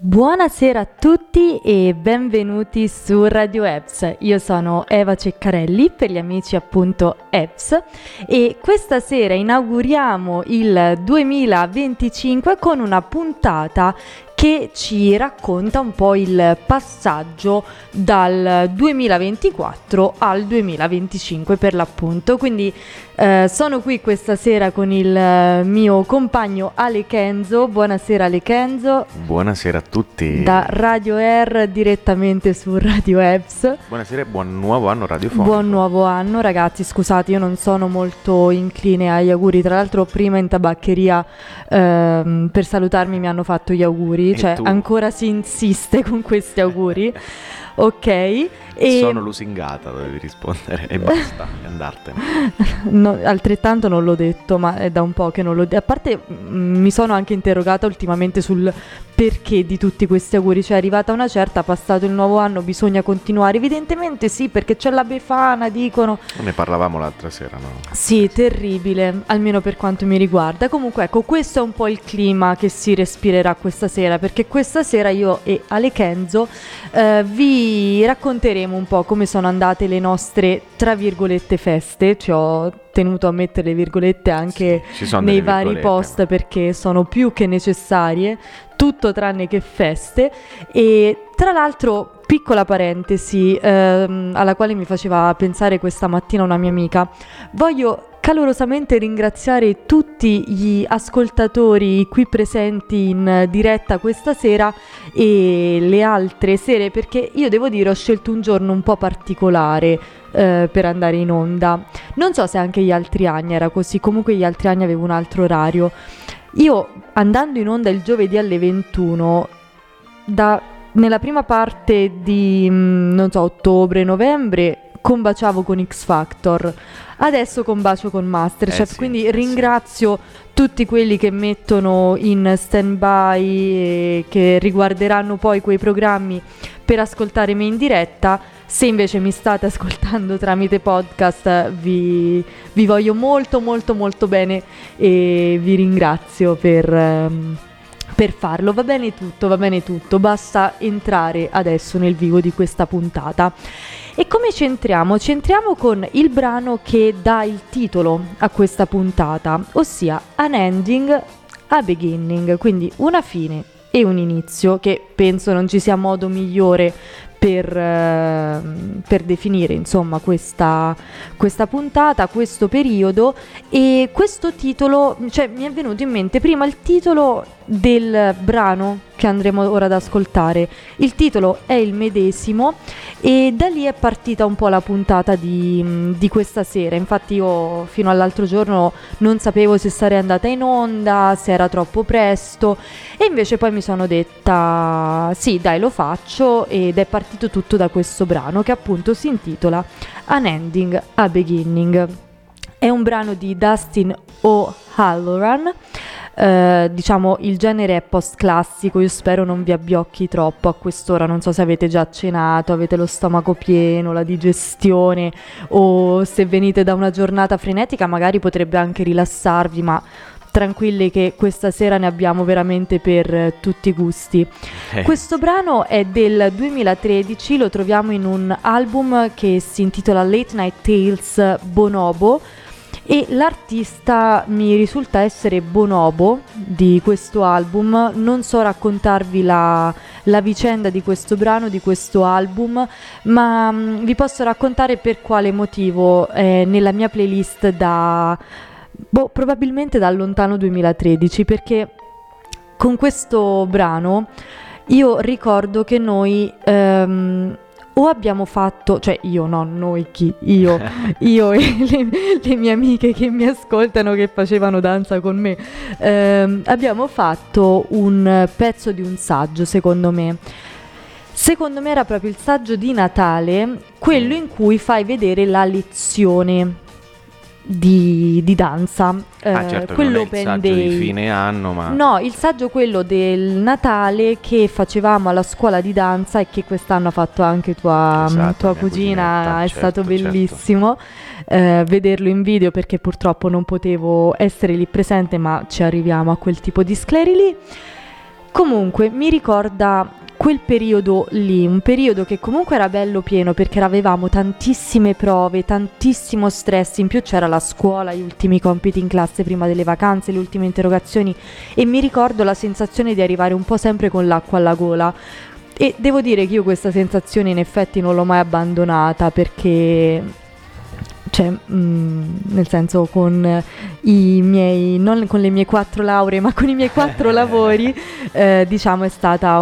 Buonasera a tutti e benvenuti su Radio EBS. Io sono Eva Ceccarelli, per gli amici appunto EBS, e questa sera inauguriamo il 2025 con una puntata che ci racconta un po' il passaggio dal 2024 al 2025 per l'appunto. Quindi sono qui questa sera con il mio compagno Ale Kenzo. Buonasera Ale Kenzo. Buonasera a tutti. Da Radio Air direttamente su Radio EBS. Buonasera e buon nuovo anno radiofonico. Buon nuovo anno ragazzi, scusate, io non sono molto incline agli auguri. Tra l'altro prima in tabaccheria per salutarmi mi hanno fatto gli auguri. Cioè tu? Ancora si insiste con questi auguri. Ok, e sono lusingata, dovevi rispondere e basta, e andartene. No, altrettanto non l'ho detto, ma è da un po' che non l'ho detto. A parte mi sono anche interrogata ultimamente sul perché di tutti questi auguri. Cioè è arrivata una certa, passato il nuovo anno, bisogna continuare. Evidentemente sì, perché c'è la Befana, dicono. Ne parlavamo l'altra sera, no? Sì, terribile, almeno per quanto mi riguarda. Comunque ecco, questo è un po' il clima che si respirerà questa sera, perché questa sera io e Ale Kenzo vi racconteremo un po' come sono andate le nostre, tra virgolette, feste. Ci ho tenuto a mettere le virgolette anche nei vari post, perché sono più che necessarie, tutto tranne che feste. E tra l'altro, piccola parentesi alla quale mi faceva pensare questa mattina una mia amica, voglio calorosamente ringraziare tutti gli ascoltatori qui presenti in diretta questa sera e le altre sere, perché io devo dire ho scelto un giorno un po' particolare per andare in onda. Non so se anche gli altri anni era così, comunque gli altri anni avevo un altro orario. Io andando in onda il giovedì alle 21, nella prima parte di non so, ottobre-novembre combaciavo con X Factor, adesso combacio con Masterchef, quindi ringrazio tutti quelli che mettono in stand-by e che riguarderanno poi quei programmi per ascoltare me in diretta. Se invece mi state ascoltando tramite podcast, vi voglio molto molto molto bene e vi ringrazio per farlo. Va bene tutto, basta entrare adesso nel vivo di questa puntata. E come ci entriamo? Ci entriamo con il brano che dà il titolo a questa puntata, ossia An Ending, a Beginning, quindi una fine e un inizio, che penso non ci sia modo migliore per definire insomma questa puntata, questo periodo. E questo titolo, cioè mi è venuto in mente prima il titolo del brano che andremo ora ad ascoltare. Il titolo è il medesimo e da lì è partita un po' la puntata di questa sera. Infatti io fino all'altro giorno non sapevo se sarei andata in onda, se era troppo presto, e invece poi mi sono detta sì dai, lo faccio, ed è partito tutto da questo brano che appunto si intitola An Ending, a Beginning. È un brano di Dustin O'Halloran. Diciamo il genere è post classico. Io spero non vi abbiocchi troppo a quest'ora, non so se avete già cenato, avete lo stomaco pieno, la digestione, o se venite da una giornata frenetica magari potrebbe anche rilassarvi, ma tranquilli che questa sera ne abbiamo veramente per tutti i gusti. Questo brano è del 2013, lo troviamo in un album che si intitola Late Night Tales Bonobo, e l'artista mi risulta essere Bonobo di questo album. Non so raccontarvi la vicenda di questo brano, di questo album, ma vi posso raccontare per quale motivo è nella mia playlist probabilmente dal lontano 2013, perché con questo brano io ricordo che noi o abbiamo fatto, cioè io no, noi chi? Io e le mie amiche che mi ascoltano, che facevano danza con me, abbiamo fatto un pezzo di un saggio, secondo me. Secondo me era proprio il saggio di Natale, quello in cui fai vedere la lezione di danza, certo, quello non è il Open saggio Day di fine anno, ma no, il saggio quello del Natale che facevamo alla scuola di danza e che quest'anno ha fatto anche tua cugina, è stato bellissimo vederlo in video, perché purtroppo non potevo essere lì presente, ma ci arriviamo a quel tipo di scleri lì. Comunque mi ricorda quel periodo lì, un periodo che comunque era bello pieno perché avevamo tantissime prove, tantissimo stress, in più c'era la scuola, gli ultimi compiti in classe prima delle vacanze, le ultime interrogazioni, e mi ricordo la sensazione di arrivare un po' sempre con l'acqua alla gola. E devo dire che io questa sensazione in effetti non l'ho mai abbandonata, perché cioè, nel senso, con i miei, non con le mie 4 lauree, ma con i miei 4 lavori, diciamo è stata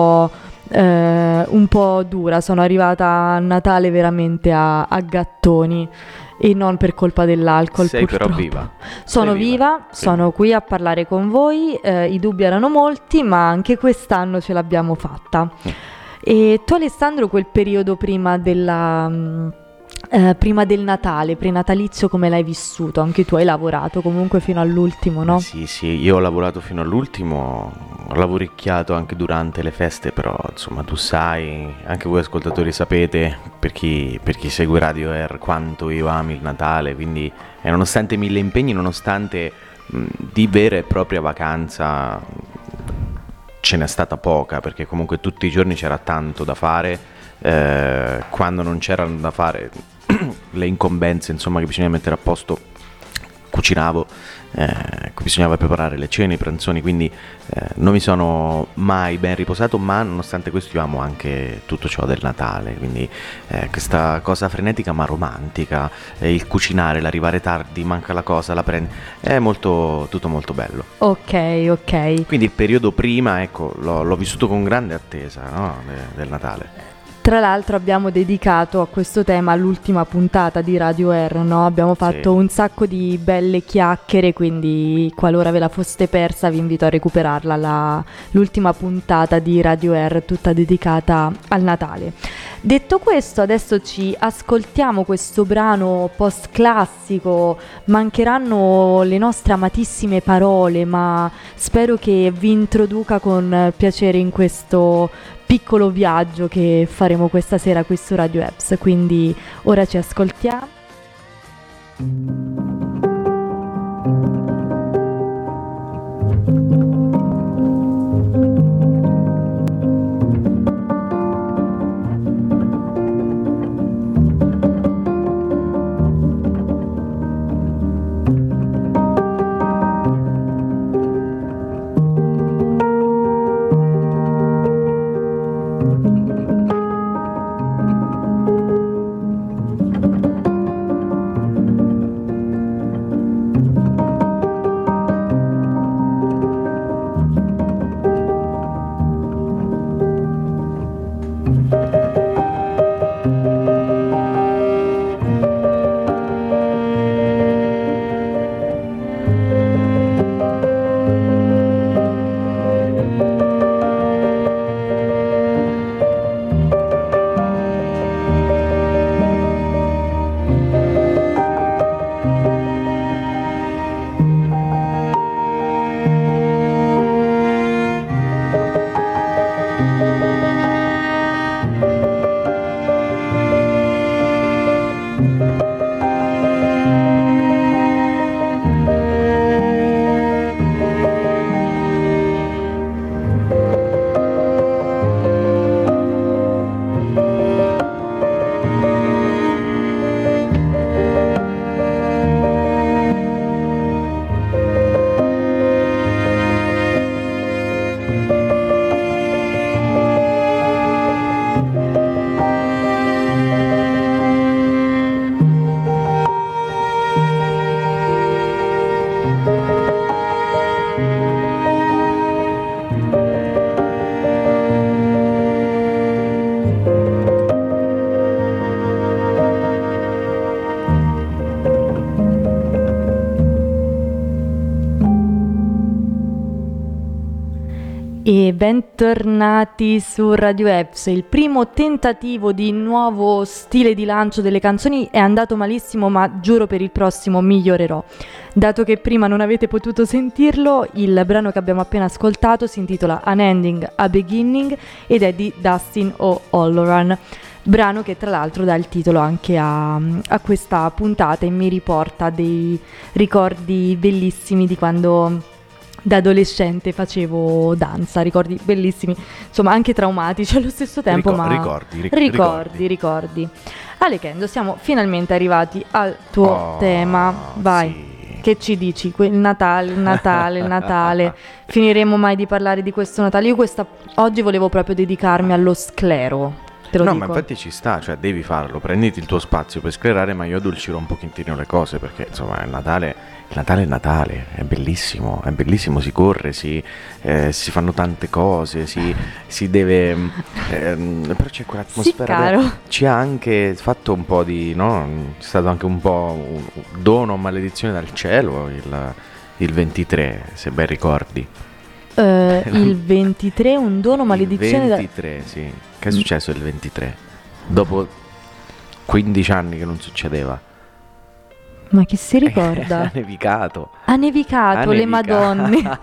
un po' dura. Sono arrivata a Natale veramente a gattoni, e non per colpa dell'alcol. Sei purtroppo. però viva. Sono Sei viva, Sì. sono qui a parlare con voi, i dubbi erano molti, ma anche quest'anno ce l'abbiamo fatta. E tu, Alessandro, quel periodo prima prima del Natale, prenatalizio, come l'hai vissuto? Anche tu hai lavorato comunque fino all'ultimo, no? Sì, io ho lavorato fino all'ultimo, ho lavoricchiato anche durante le feste, però insomma tu sai, anche voi ascoltatori sapete, per chi segue Radio Air, quanto io ami il Natale, quindi nonostante mille impegni, nonostante di vera e propria vacanza ce n'è stata poca, perché comunque tutti i giorni c'era tanto da fare, quando non c'erano da fare le incombenze, insomma, che bisognava mettere a posto, cucinavo, bisognava preparare le cene, i pranzoni, quindi non mi sono mai ben riposato, ma nonostante questo io amo anche tutto ciò del Natale, quindi questa cosa frenetica ma romantica, il cucinare, l'arrivare tardi, manca la cosa, la prendi, è tutto molto bello. Ok. Quindi il periodo prima, ecco, l'ho vissuto con grande attesa, no? Del Natale. Tra l'altro abbiamo dedicato a questo tema l'ultima puntata di Radio Air, no? Abbiamo fatto un sacco di belle chiacchiere, quindi qualora ve la foste persa vi invito a recuperarla, l'ultima puntata di Radio Air tutta dedicata al Natale. Detto questo, adesso ci ascoltiamo questo brano post-classico. Mancheranno le nostre amatissime parole, ma spero che vi introduca con piacere in questo piccolo viaggio che faremo questa sera qui su Radio Eps. Quindi ora ci ascoltiamo. E bentornati su Radio Eps. Il primo tentativo di nuovo stile di lancio delle canzoni è andato malissimo, ma giuro per il prossimo migliorerò. Dato che prima non avete potuto sentirlo, il brano che abbiamo appena ascoltato si intitola An Ending, a Beginning ed è di Dustin O'Halloran. Brano che tra l'altro dà il titolo anche a questa puntata e mi riporta dei ricordi bellissimi di quando da adolescente facevo danza, ricordi bellissimi, insomma anche traumatici allo stesso tempo, ma ricordi. Alekendo, siamo finalmente arrivati al tuo tema, vai. Sì. Che ci dici? Il Natale. Finiremo mai di parlare di questo Natale? Io oggi volevo proprio dedicarmi allo sclero. Te lo No, dico. ma infatti ci sta, cioè devi farlo, prenditi il tuo spazio per sclerare, ma io addolcirò un pochettino le cose, perché insomma il Natale è Natale, è bellissimo, si corre, si fanno tante cose, si deve... però c'è quell'atmosfera... Sì, caro. Ci ha anche fatto un po' di... no? C'è stato anche un po' un dono, maledizione dal cielo, il 23, se ben ricordi. Il 23, un dono, maledizione... Il 23, sì. Che è successo il 23? Dopo 15 anni che non succedeva. Ma chi si ricorda? Ha nevicato. Ha nevicato, le Madonne.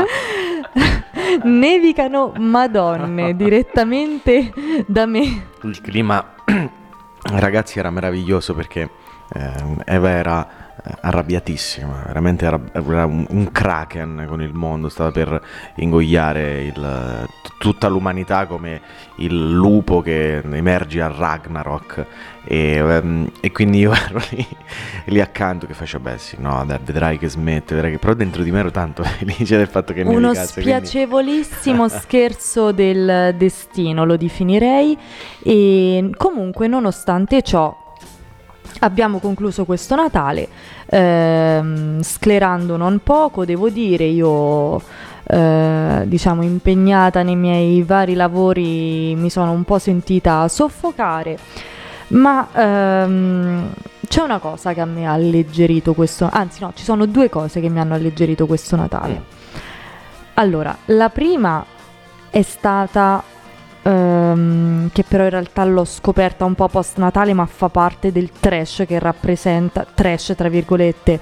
Nevicano Madonne direttamente da me. Il clima, ragazzi, era meraviglioso perché Eva era arrabbiatissima, veramente era un kraken con il mondo, stava per ingoiare tutta l'umanità come il lupo che emerge a Ragnarok, e quindi io ero lì accanto che faccio, beh sì, no, dai, vedrai che smette, però dentro di me ero tanto felice del fatto che uno nevicasse, spiacevolissimo scherzo del destino, lo definirei. E comunque, nonostante ciò, abbiamo concluso questo Natale sclerando non poco, devo dire. Io diciamo impegnata nei miei vari lavori mi sono un po' sentita soffocare, ma c'è una cosa che a me ha alleggerito questo, anzi no, ci sono due cose che mi hanno alleggerito questo Natale. Allora, la prima è stata che però in realtà l'ho scoperta un po' post Natale, ma fa parte del trash che rappresenta, trash tra virgolette,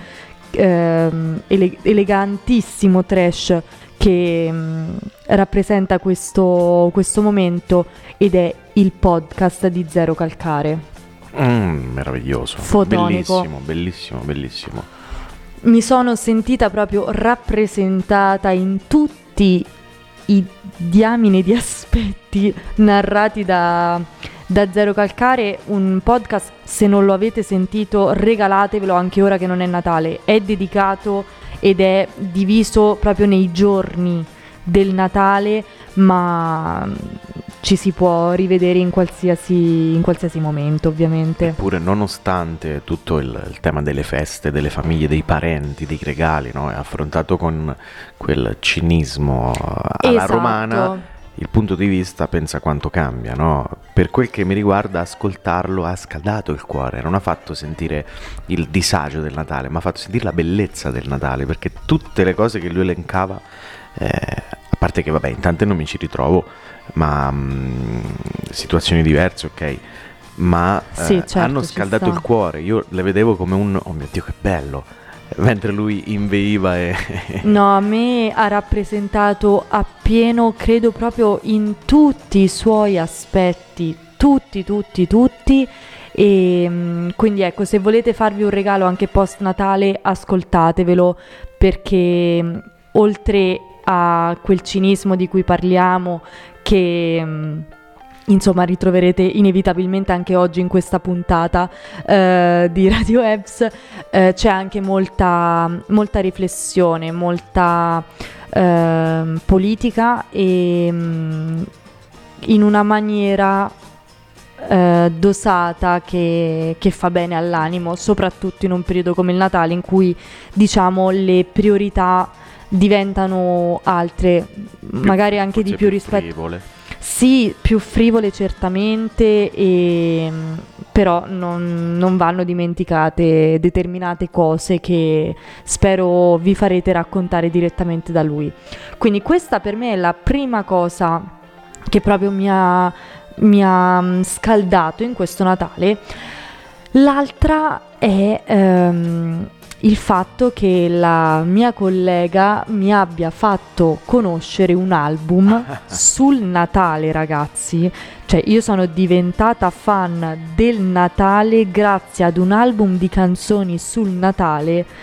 elegantissimo trash che rappresenta questo momento, ed è il podcast di Zero Calcare. Meraviglioso, fotonico, bellissimo. Mi sono sentita proprio rappresentata in tutti i diamine di aspetti narrati da Zero Calcare. Un podcast, se non lo avete sentito, regalatevelo anche ora che non è Natale. È dedicato ed è diviso proprio nei giorni del Natale, ma ci si può rivedere in qualsiasi momento, ovviamente. Eppure, nonostante tutto il tema delle feste, delle famiglie, dei parenti, dei regali, no? È affrontato con quel cinismo alla romana. Il punto di vista, pensa quanto cambia, no? Per quel che mi riguarda, ascoltarlo ha scaldato il cuore, non ha fatto sentire il disagio del Natale, ma ha fatto sentire la bellezza del Natale, perché tutte le cose che lui elencava, a parte che vabbè, in tante non mi ci ritrovo, ma situazioni diverse, ok, ma sì, certo, hanno scaldato il cuore. Io le vedevo come oh mio Dio che bello, mentre lui inveiva No, a me ha rappresentato appieno, credo proprio in tutti i suoi aspetti, tutti, e quindi ecco, se volete farvi un regalo anche post Natale, ascoltatevelo, perché oltre a quel cinismo di cui parliamo, che insomma ritroverete inevitabilmente anche oggi in questa puntata di Radio Ebbs, c'è anche molta riflessione, molta politica, e in una maniera dosata che fa bene all'animo, soprattutto in un periodo come il Natale, in cui diciamo le priorità diventano altre, magari anche di più rispetto... frivole. Sì, più frivole certamente, però non vanno dimenticate determinate cose che spero vi farete raccontare direttamente da lui. Quindi questa per me è la prima cosa che proprio mi ha scaldato in questo Natale. L'altra è il fatto che la mia collega mi abbia fatto conoscere un album sul Natale, ragazzi. Cioè, io sono diventata fan del Natale grazie ad un album di canzoni sul Natale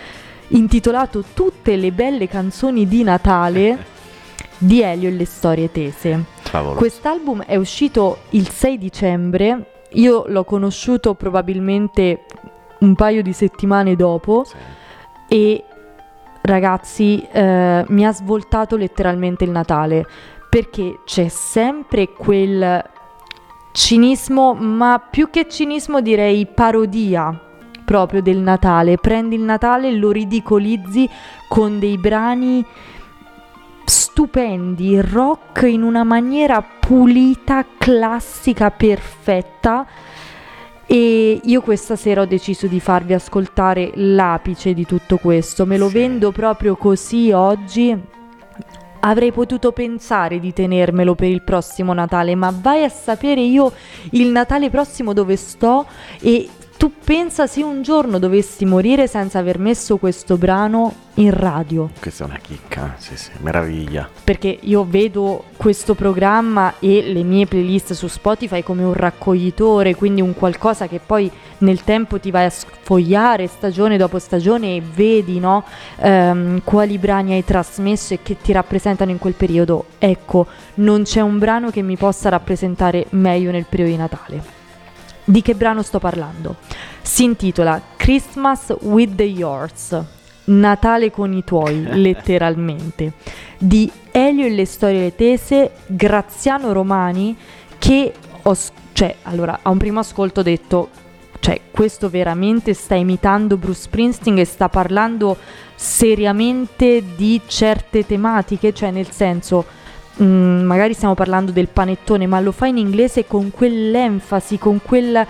intitolato Tutte le belle canzoni di Natale di Elio e le storie tese. Favoloso. Quest'album è uscito il 6 dicembre, io l'ho conosciuto probabilmente un paio di settimane dopo, Sì. e ragazzi, mi ha svoltato letteralmente il Natale, perché c'è sempre quel cinismo, ma più che cinismo direi parodia proprio del Natale. Prendi il Natale e lo ridicolizzi con dei brani stupendi, rock in una maniera pulita, classica, perfetta. E io questa sera ho deciso di farvi ascoltare l'apice di tutto questo. Me lo Sì. vendo proprio così oggi. Avrei potuto pensare di tenermelo per il prossimo Natale, ma vai a sapere io il Natale prossimo dove sto, e tu pensa se un giorno dovessi morire senza aver messo questo brano in radio. Questa è una chicca, sì, meraviglia. Perché io vedo questo programma e le mie playlist su Spotify come un raccoglitore, quindi un qualcosa che poi nel tempo ti vai a sfogliare stagione dopo stagione e vedi, no, quali brani hai trasmesso e che ti rappresentano in quel periodo. Ecco, non c'è un brano che mi possa rappresentare meglio nel periodo di Natale. Di che brano sto parlando? Si intitola Christmas with the Yours, Natale con i tuoi, letteralmente, di Elio e le storie tese, Graziano Romani, che allora a un primo ascolto ho detto, questo veramente sta imitando Bruce Springsteen e sta parlando seriamente di certe tematiche, nel senso, magari stiamo parlando del panettone, ma lo fa in inglese con quell'enfasi, con quella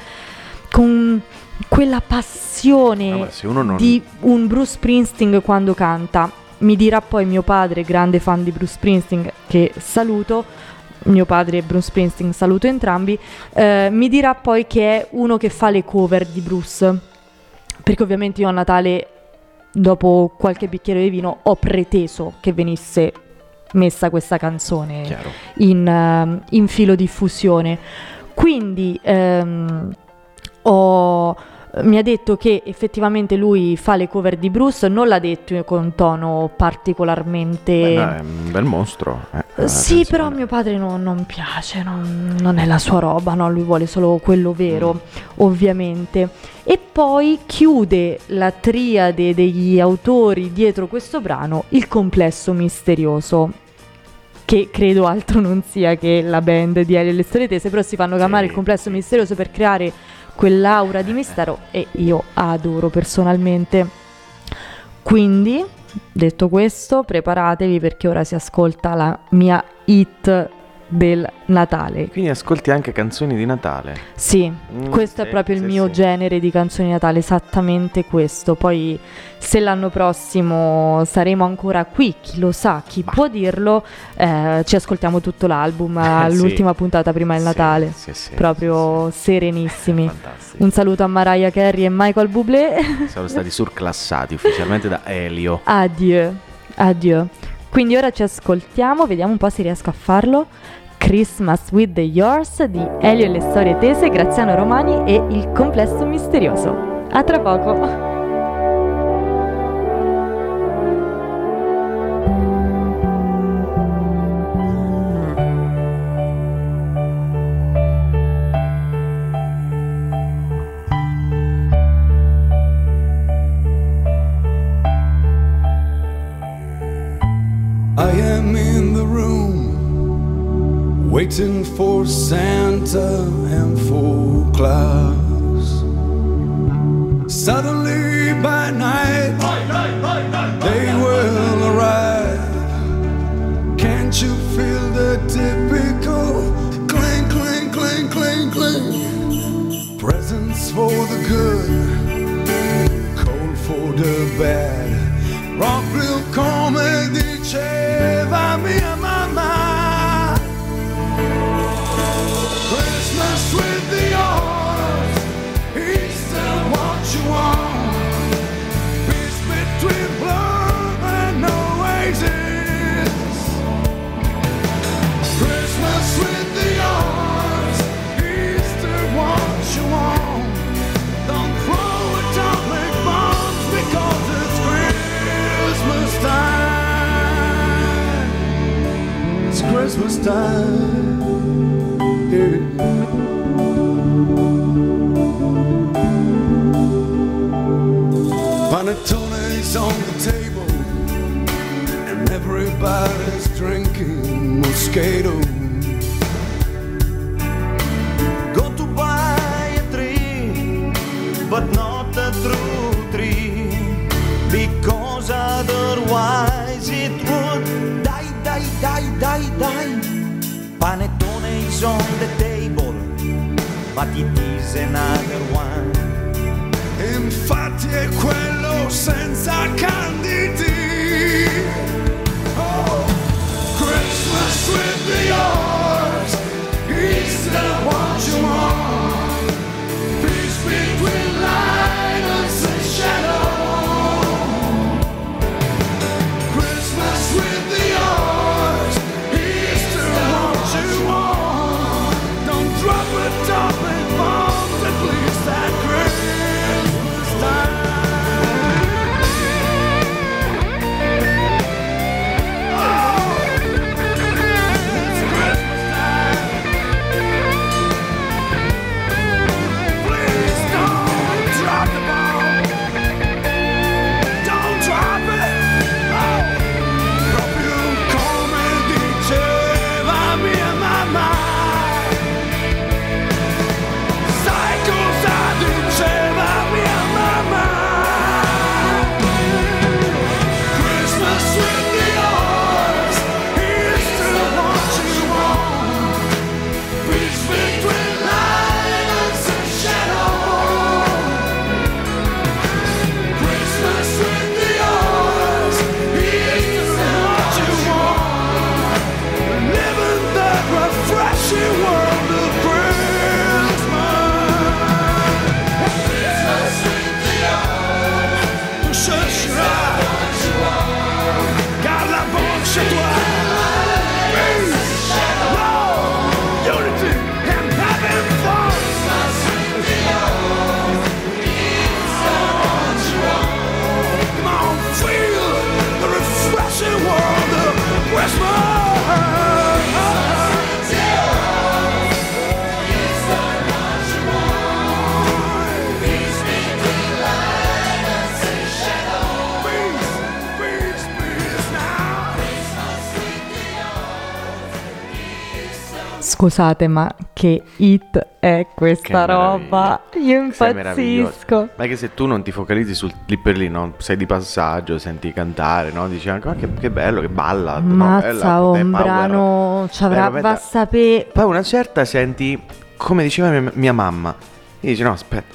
passione di un Bruce Springsteen quando canta. Mi dirà poi mio padre, grande fan di Bruce Springsteen, che saluto, mio padre e Bruce Springsteen saluto entrambi, mi dirà poi che è uno che fa le cover di Bruce, perché ovviamente io a Natale, dopo qualche bicchiere di vino, ho preteso che venisse messa questa canzone in filo diffusione. Quindi mi ha detto che effettivamente lui fa le cover di Bruce, non l'ha detto con tono particolarmente... è un bel mostro. Sì, però a mio padre non piace, non è la sua roba, no? Lui vuole solo quello vero, ovviamente. E poi chiude la triade degli autori dietro questo brano, il Complesso Misterioso, che credo altro non sia che la band di Elio e le storie tese, però si fanno chiamare il Complesso Misterioso per creare quell'aura di mistero, e io adoro personalmente. Quindi, detto questo, preparatevi perché ora si ascolta la mia hit del Natale. Quindi ascolti anche canzoni di Natale? Sì, questo è proprio il mio genere di canzoni di Natale, esattamente questo. Poi se l'anno prossimo saremo ancora qui, chi lo sa, chi può dirlo, ci ascoltiamo tutto l'album all'ultima puntata prima del Natale, proprio serenissimi. Fantastico. Un saluto a Mariah Carey e Michael Bublé. Sono stati surclassati ufficialmente da Elio. Adieu. Quindi ora ci ascoltiamo, vediamo un po' se riesco a farlo. Christmas with the Yours di Elio e le storie tese, Graziano Romani e il Complesso Misterioso. A tra poco. I am in the room, waiting for Santa and for Claus. Suddenly by night, they will arrive. Can't you feel the typical clink, clink, clink, clink, clink? Presents for the good, cold for the bad. Rockville come diceva mia mamma. Christmas with the yours, Easter what you want. Peace between blood and oasis. Christmas with the yours, Easter what you want. Don't throw atomic bombs because it's Christmas. Christmas time. Yeah. Panettone's on the table and everybody's drinking Moscato. Go to buy a tree, but not a true tree, because otherwise it would die, die, die, die, die. Panettone is on the table, but it is another one. Infatti è quello senza canditi. Oh, Christmas with the yours, Easter what you want, peace between light and shadow. Christmas with the yours, Easter what you want. Don't drop a topic bomb that leaves that Christmas time. Scusate, ma che hit è questa Che roba? Io Questo è meraviglioso. impazzisco. Ma è che se tu non ti focalizzi lì per lì, no? Sei di passaggio, senti cantare, no? Dici anche, ma che bello, che balla. Mazza, no? un brano ci avrà vabbè, va a sapere. Poi una certa senti, come diceva mia mamma, e dici no,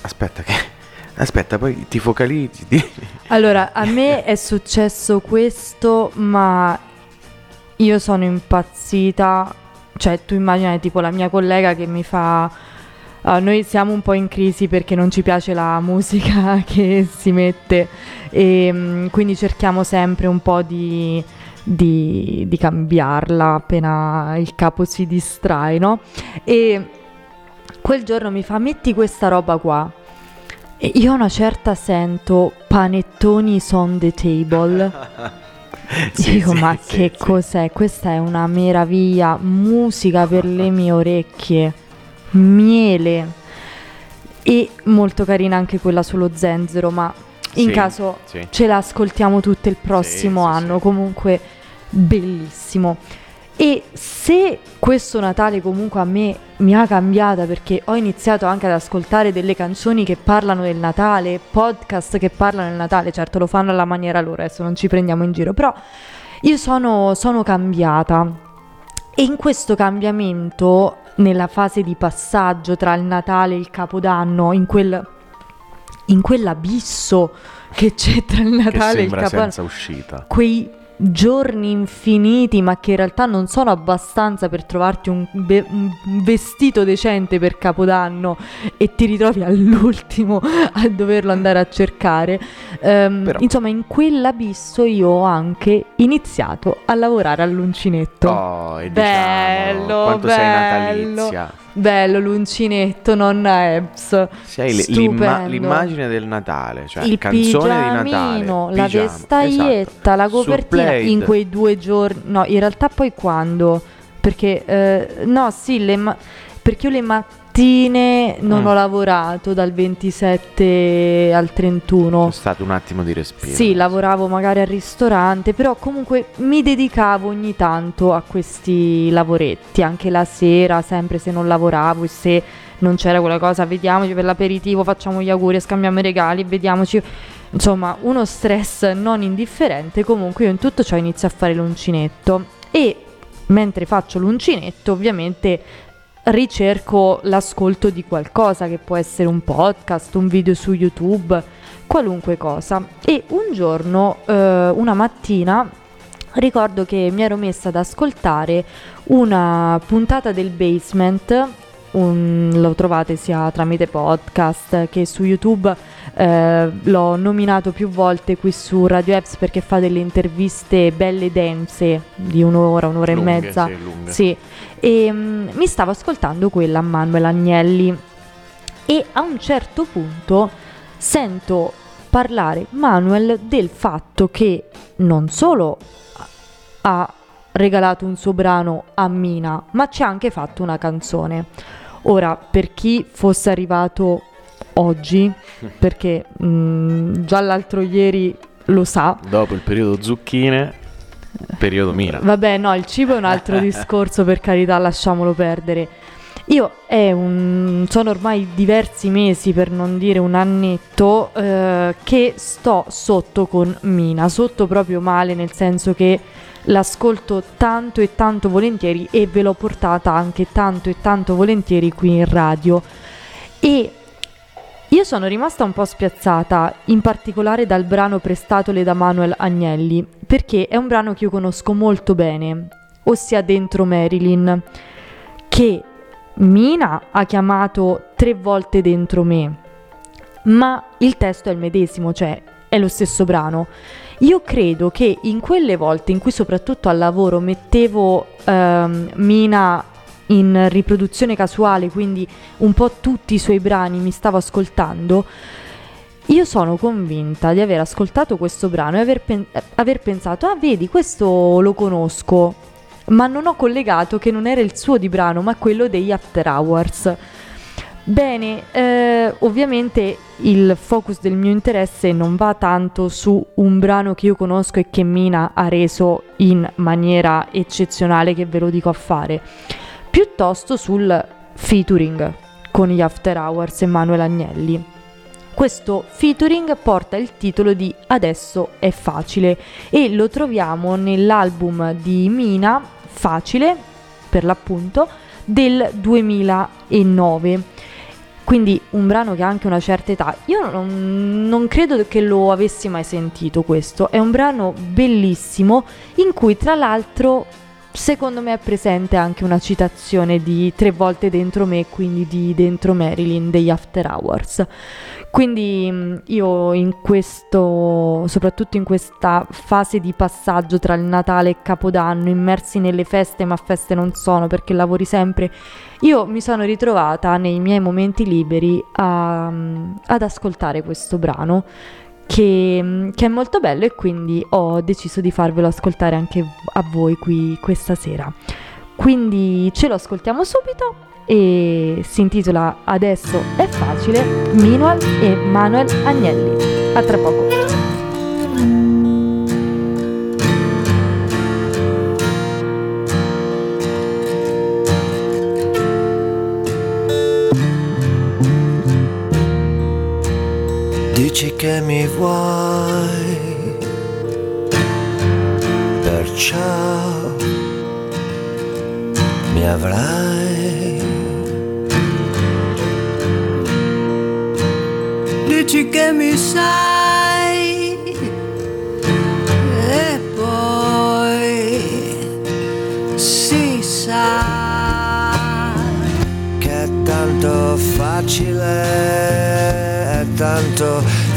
aspetta, poi ti focalizzi. Allora, a me è successo questo, ma io sono impazzita. Cioè, tu immagini tipo la mia collega che mi fa... noi siamo un po' in crisi perché non ci piace la musica che si mette e quindi cerchiamo sempre un po' di cambiarla appena il capo si distrae, no? E quel giorno mi fa metti questa roba qua e io una certa sento panettoni on the table. Dico, ma che cos'è? Questa è una meraviglia, musica per le mie orecchie, miele. E molto carina anche quella sullo zenzero, ma in caso ce la ascoltiamo tutte il prossimo anno. Comunque bellissimo. E se questo Natale comunque a me mi ha cambiata, perché ho iniziato anche ad ascoltare delle canzoni che parlano del Natale, podcast che parlano del Natale, certo lo fanno alla maniera loro, adesso non ci prendiamo in giro, però io sono cambiata. E in questo cambiamento, nella fase di passaggio tra il Natale e il Capodanno, in quell'abisso che c'è tra il Natale e il Capodanno, senza uscita, quei giorni infiniti ma che in realtà non sono abbastanza per trovarti un vestito decente per Capodanno e ti ritrovi all'ultimo a doverlo andare a cercare, insomma in quell'abisso io ho anche iniziato a lavorare all'uncinetto. Oh, e bello, quanto bello, sei natalizia. Bello l'uncinetto, nonna Ebs. Sei stupendo. l'immagine del Natale, cioè il canzone di Natale, pigiamino, la pigiama, vestaietta, esatto. la copertina Sul Plaid. in quei 2 giorni. No, in realtà poi quando perché no, sì, perché io le mattine non ho lavorato dal 27 al 31. È stato un attimo di respiro. Sì, lavoravo magari al ristorante, però comunque mi dedicavo ogni tanto a questi lavoretti, anche la sera, sempre se non lavoravo e se non c'era quella cosa, vediamoci per l'aperitivo, facciamo gli auguri, scambiamo i regali, vediamoci. Insomma, uno stress non indifferente. Comunque io in tutto ciò inizio a fare l'uncinetto e mentre faccio l'uncinetto ovviamente ricerco l'ascolto di qualcosa, che può essere un podcast, un video su YouTube, qualunque cosa. E un giorno, una mattina, ricordo che mi ero messa ad ascoltare una puntata del Basement. Lo trovate sia tramite podcast che su YouTube. L'ho nominato più volte qui su Radio Apps perché fa delle interviste belle dense di un'ora e Lunghe, mezza. sì, lunghe. Sì. E mi stavo ascoltando quella a Manuel Agnelli e a un certo punto sento parlare Manuel del fatto che non solo ha regalato un suo brano a Mina, ma ci ha anche fatto una canzone. Ora, per chi fosse arrivato oggi, perché già l'altro ieri lo sa. Dopo il periodo zucchine, periodo Mina. Vabbè, no, il cibo è un altro discorso, per carità, lasciamolo perdere. Io sono ormai diversi mesi, per non dire un annetto, che sto sotto con Mina, sotto proprio male, nel senso che l'ascolto tanto e tanto volentieri e ve l'ho portata anche tanto e tanto volentieri qui in radio. E io sono rimasta un po' spiazzata, in particolare dal brano Prestatole da Manuel Agnelli, perché è un brano che io conosco molto bene, ossia Dentro Marilyn, che Mina ha chiamato 3 volte Dentro me, ma il testo è il medesimo, cioè è lo stesso brano. Io credo che in quelle volte in cui soprattutto al lavoro mettevo Mina in riproduzione casuale, quindi un po' tutti i suoi brani mi stavo ascoltando, io sono convinta di aver ascoltato questo brano e aver pensato, ah vedi, questo lo conosco, ma non ho collegato che non era il suo di brano, ma quello degli After Hours. Bene, ovviamente il focus del mio interesse non va tanto su un brano che io conosco e che Mina ha reso in maniera eccezionale, che ve lo dico a fare, piuttosto sul featuring con gli After Hours e Manuel Agnelli. Questo featuring porta il titolo di Adesso è facile e lo troviamo nell'album di Mina, Facile per l'appunto, del 2009. Quindi un brano che ha anche una certa età. Io non credo che lo avessi mai sentito questo. È un brano bellissimo in cui tra l'altro secondo me è presente anche una citazione di 3 volte Dentro me, quindi di Dentro Marilyn degli After Hours. Quindi io in questo, soprattutto in questa fase di passaggio tra il Natale e Capodanno, immersi nelle feste, ma feste non sono perché lavori sempre, io mi sono ritrovata nei miei momenti liberi ad ascoltare questo brano che è molto bello, e quindi ho deciso di farvelo ascoltare anche a voi qui questa sera. Quindi ce lo ascoltiamo subito e si intitola Adesso è facile, Minual e Manuel Agnelli. A tra poco. Dici che mi vuoi, perciò mi avrai. Dici che mi sai e poi si sa che è tanto facile, è tanto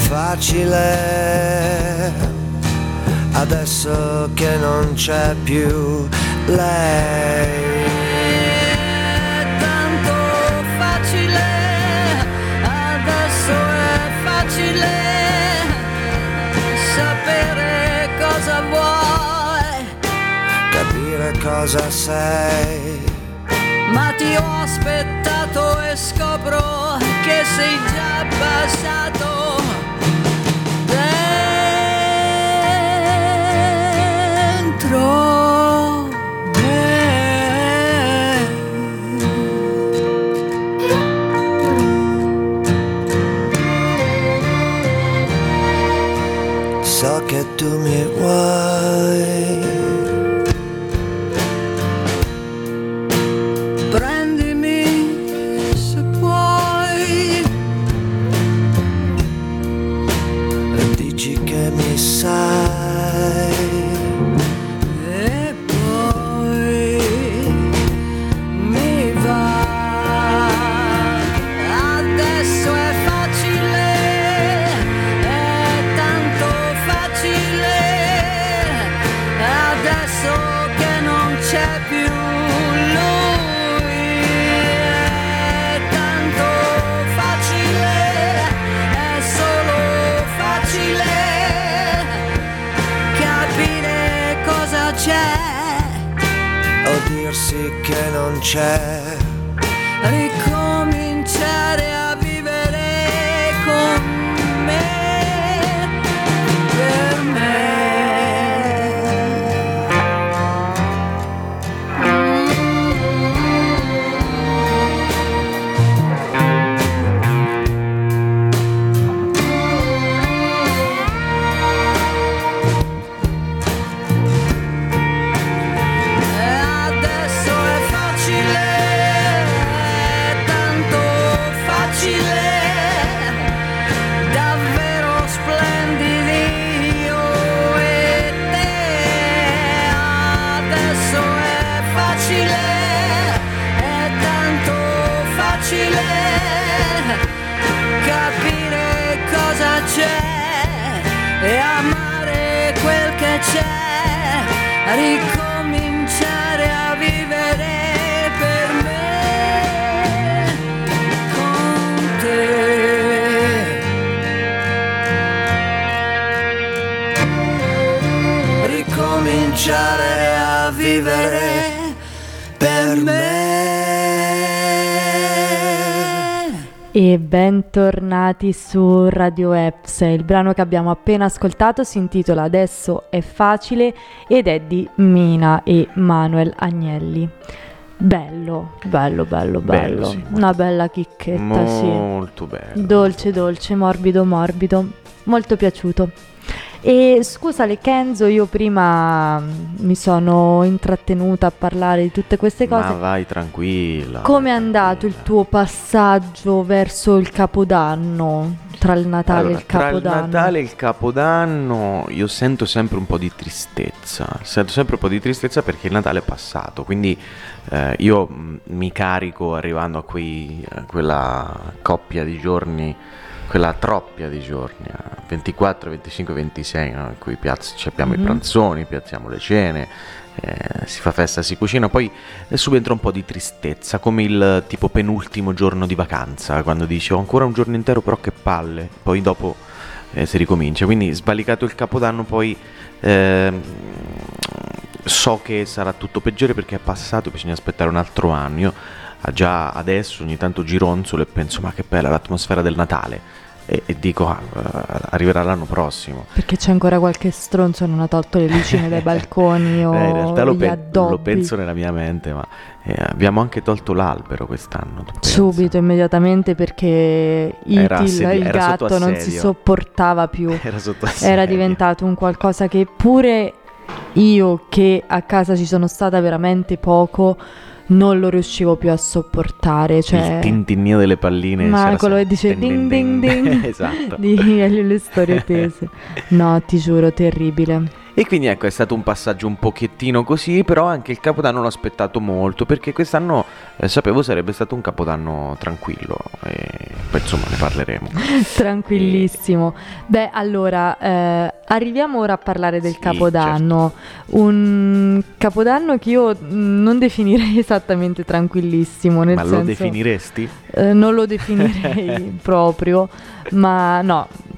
facile, adesso che non c'è più lei. È tanto facile, adesso è facile sapere cosa vuoi, capire cosa sei. Ma ti ho aspettato e scopro che sei già passato dentro me. So che tu mi vuoi. E poi mi va. Adesso è facile, è tanto facile. Adesso che non c'è più lui, è tanto facile, è solo facile capire cosa c'è O dirsi che non c'è. ricominciare a vivere con me, per me. Adesso è facile, è tanto facile, davvero splendidi io e te. Adesso è facile, è tanto facile capire cosa c'è e amare quel che c'è, ricominciare a vivere per me con te, ricominciare a vivere per me. E bentornati su Radio Eps. Il brano che abbiamo appena ascoltato si intitola Adesso è facile ed è di Mina e Manuel Agnelli. Bello, bello, bello, bello. Sì. Una bella chicchetta, sì. Molto bello. Dolce, dolce, morbido, morbido. Molto piaciuto. E scusale Kenzo, io prima mi sono intrattenuta a parlare di tutte queste cose. Ma vai tranquilla. Come è vai andato il tranquilla. tuo passaggio verso il Capodanno? Tra il Natale Allora, e il Capodanno? Tra il Natale e il Capodanno io sento sempre un po' di tristezza. Sento sempre un po' di tristezza perché il Natale è passato. Quindi io mi carico arrivando a quella coppia di giorni, quella troppia di giorni, 24, 25, 26, no? In cui ci abbiamo i pranzoni, piazziamo le cene, si fa festa, si cucina, poi subentra un po' di tristezza, come il tipo penultimo giorno di vacanza, quando dici ho ancora un giorno intero però che palle, poi dopo si ricomincia, quindi sbalicato il Capodanno poi so che sarà tutto peggiore perché è passato, bisogna aspettare un altro anno. Io già adesso ogni tanto gironzolo e penso ma che bella l'atmosfera del Natale e dico arriverà l'anno prossimo. Perché c'è ancora qualche stronzo che non ha tolto le lucine dai balconi o In realtà gli lo addobbi. penso nella mia mente, ma abbiamo anche tolto l'albero quest'anno, tu pensa? Subito, immediatamente, perché Era Itil, il era sotto gatto, non si assedio. sopportava più. Era sotto Era assedio. diventato un qualcosa che pure io, che a casa ci sono stata veramente poco, non lo riuscivo più a sopportare. Cioè, il tintinnio delle palline ma c'era quello che sempre. dice ding ding ding Esatto. di le storie tese. No, ti giuro, terribile. E quindi ecco, è stato un passaggio un pochettino così, però anche il Capodanno l'ho aspettato molto, perché quest'anno sapevo sarebbe stato un Capodanno tranquillo, e poi insomma ne parleremo. Tranquillissimo. Beh, allora, arriviamo ora a parlare del Sì, Capodanno. Un Capodanno che io non definirei esattamente tranquillissimo, nel Ma senso, lo definiresti? non lo definirei proprio, ma no,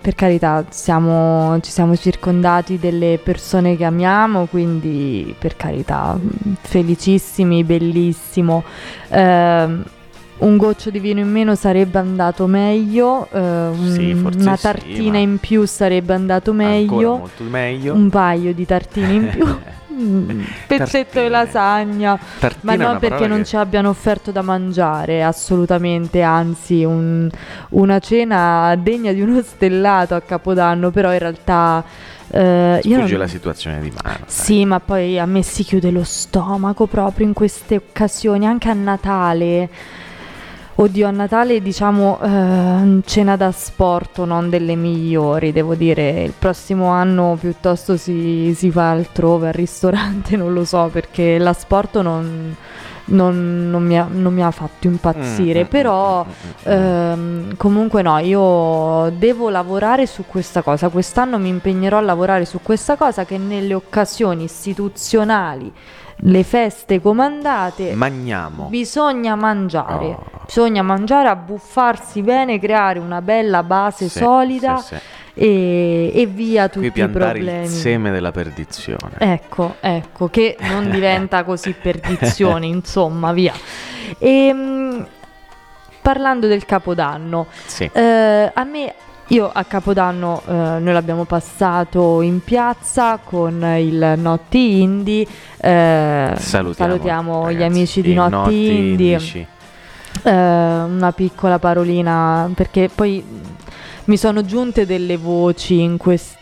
per carità, ci siamo circondati delle persone che amiamo, quindi per carità, felicissimi, bellissimo. Un goccio di vino in meno sarebbe andato meglio, Sì, forse una sì, tartina ma in più sarebbe andato ancora meglio, molto meglio. un paio di tartine in più, un pezzetto Tartine. di lasagna, Tartina ma è non una perché parola non che- ci abbiano offerto da mangiare, assolutamente, anzi una cena degna di uno stellato a Capodanno, però in realtà io Sfugge non- la situazione di mano. dai. sì, ma poi a me si chiude lo stomaco proprio in queste occasioni, anche a Natale. Oddio, a Natale diciamo cena da sport, non delle migliori, devo dire. Il prossimo anno piuttosto si fa altrove, al ristorante, non lo so, perché la sport non mi ha fatto impazzire. Però comunque no, io devo lavorare su questa cosa. Quest'anno mi impegnerò a lavorare su questa cosa, che nelle occasioni istituzionali, le feste comandate, Magniamo. bisogna mangiare. Oh. Bisogna mangiare, abbuffarsi bene, creare una bella base Sì, solida sì, sì. e via tutti Qui i piantare problemi. il seme della perdizione. Ecco, che non diventa così perdizione, insomma, via. Parlando del Capodanno, Sì. io a Capodanno noi l'abbiamo passato in piazza con il Notti Indie. Salutiamo gli ragazzi, amici di i Notti Indie. indici. Una piccola parolina, perché poi mi sono giunte delle voci in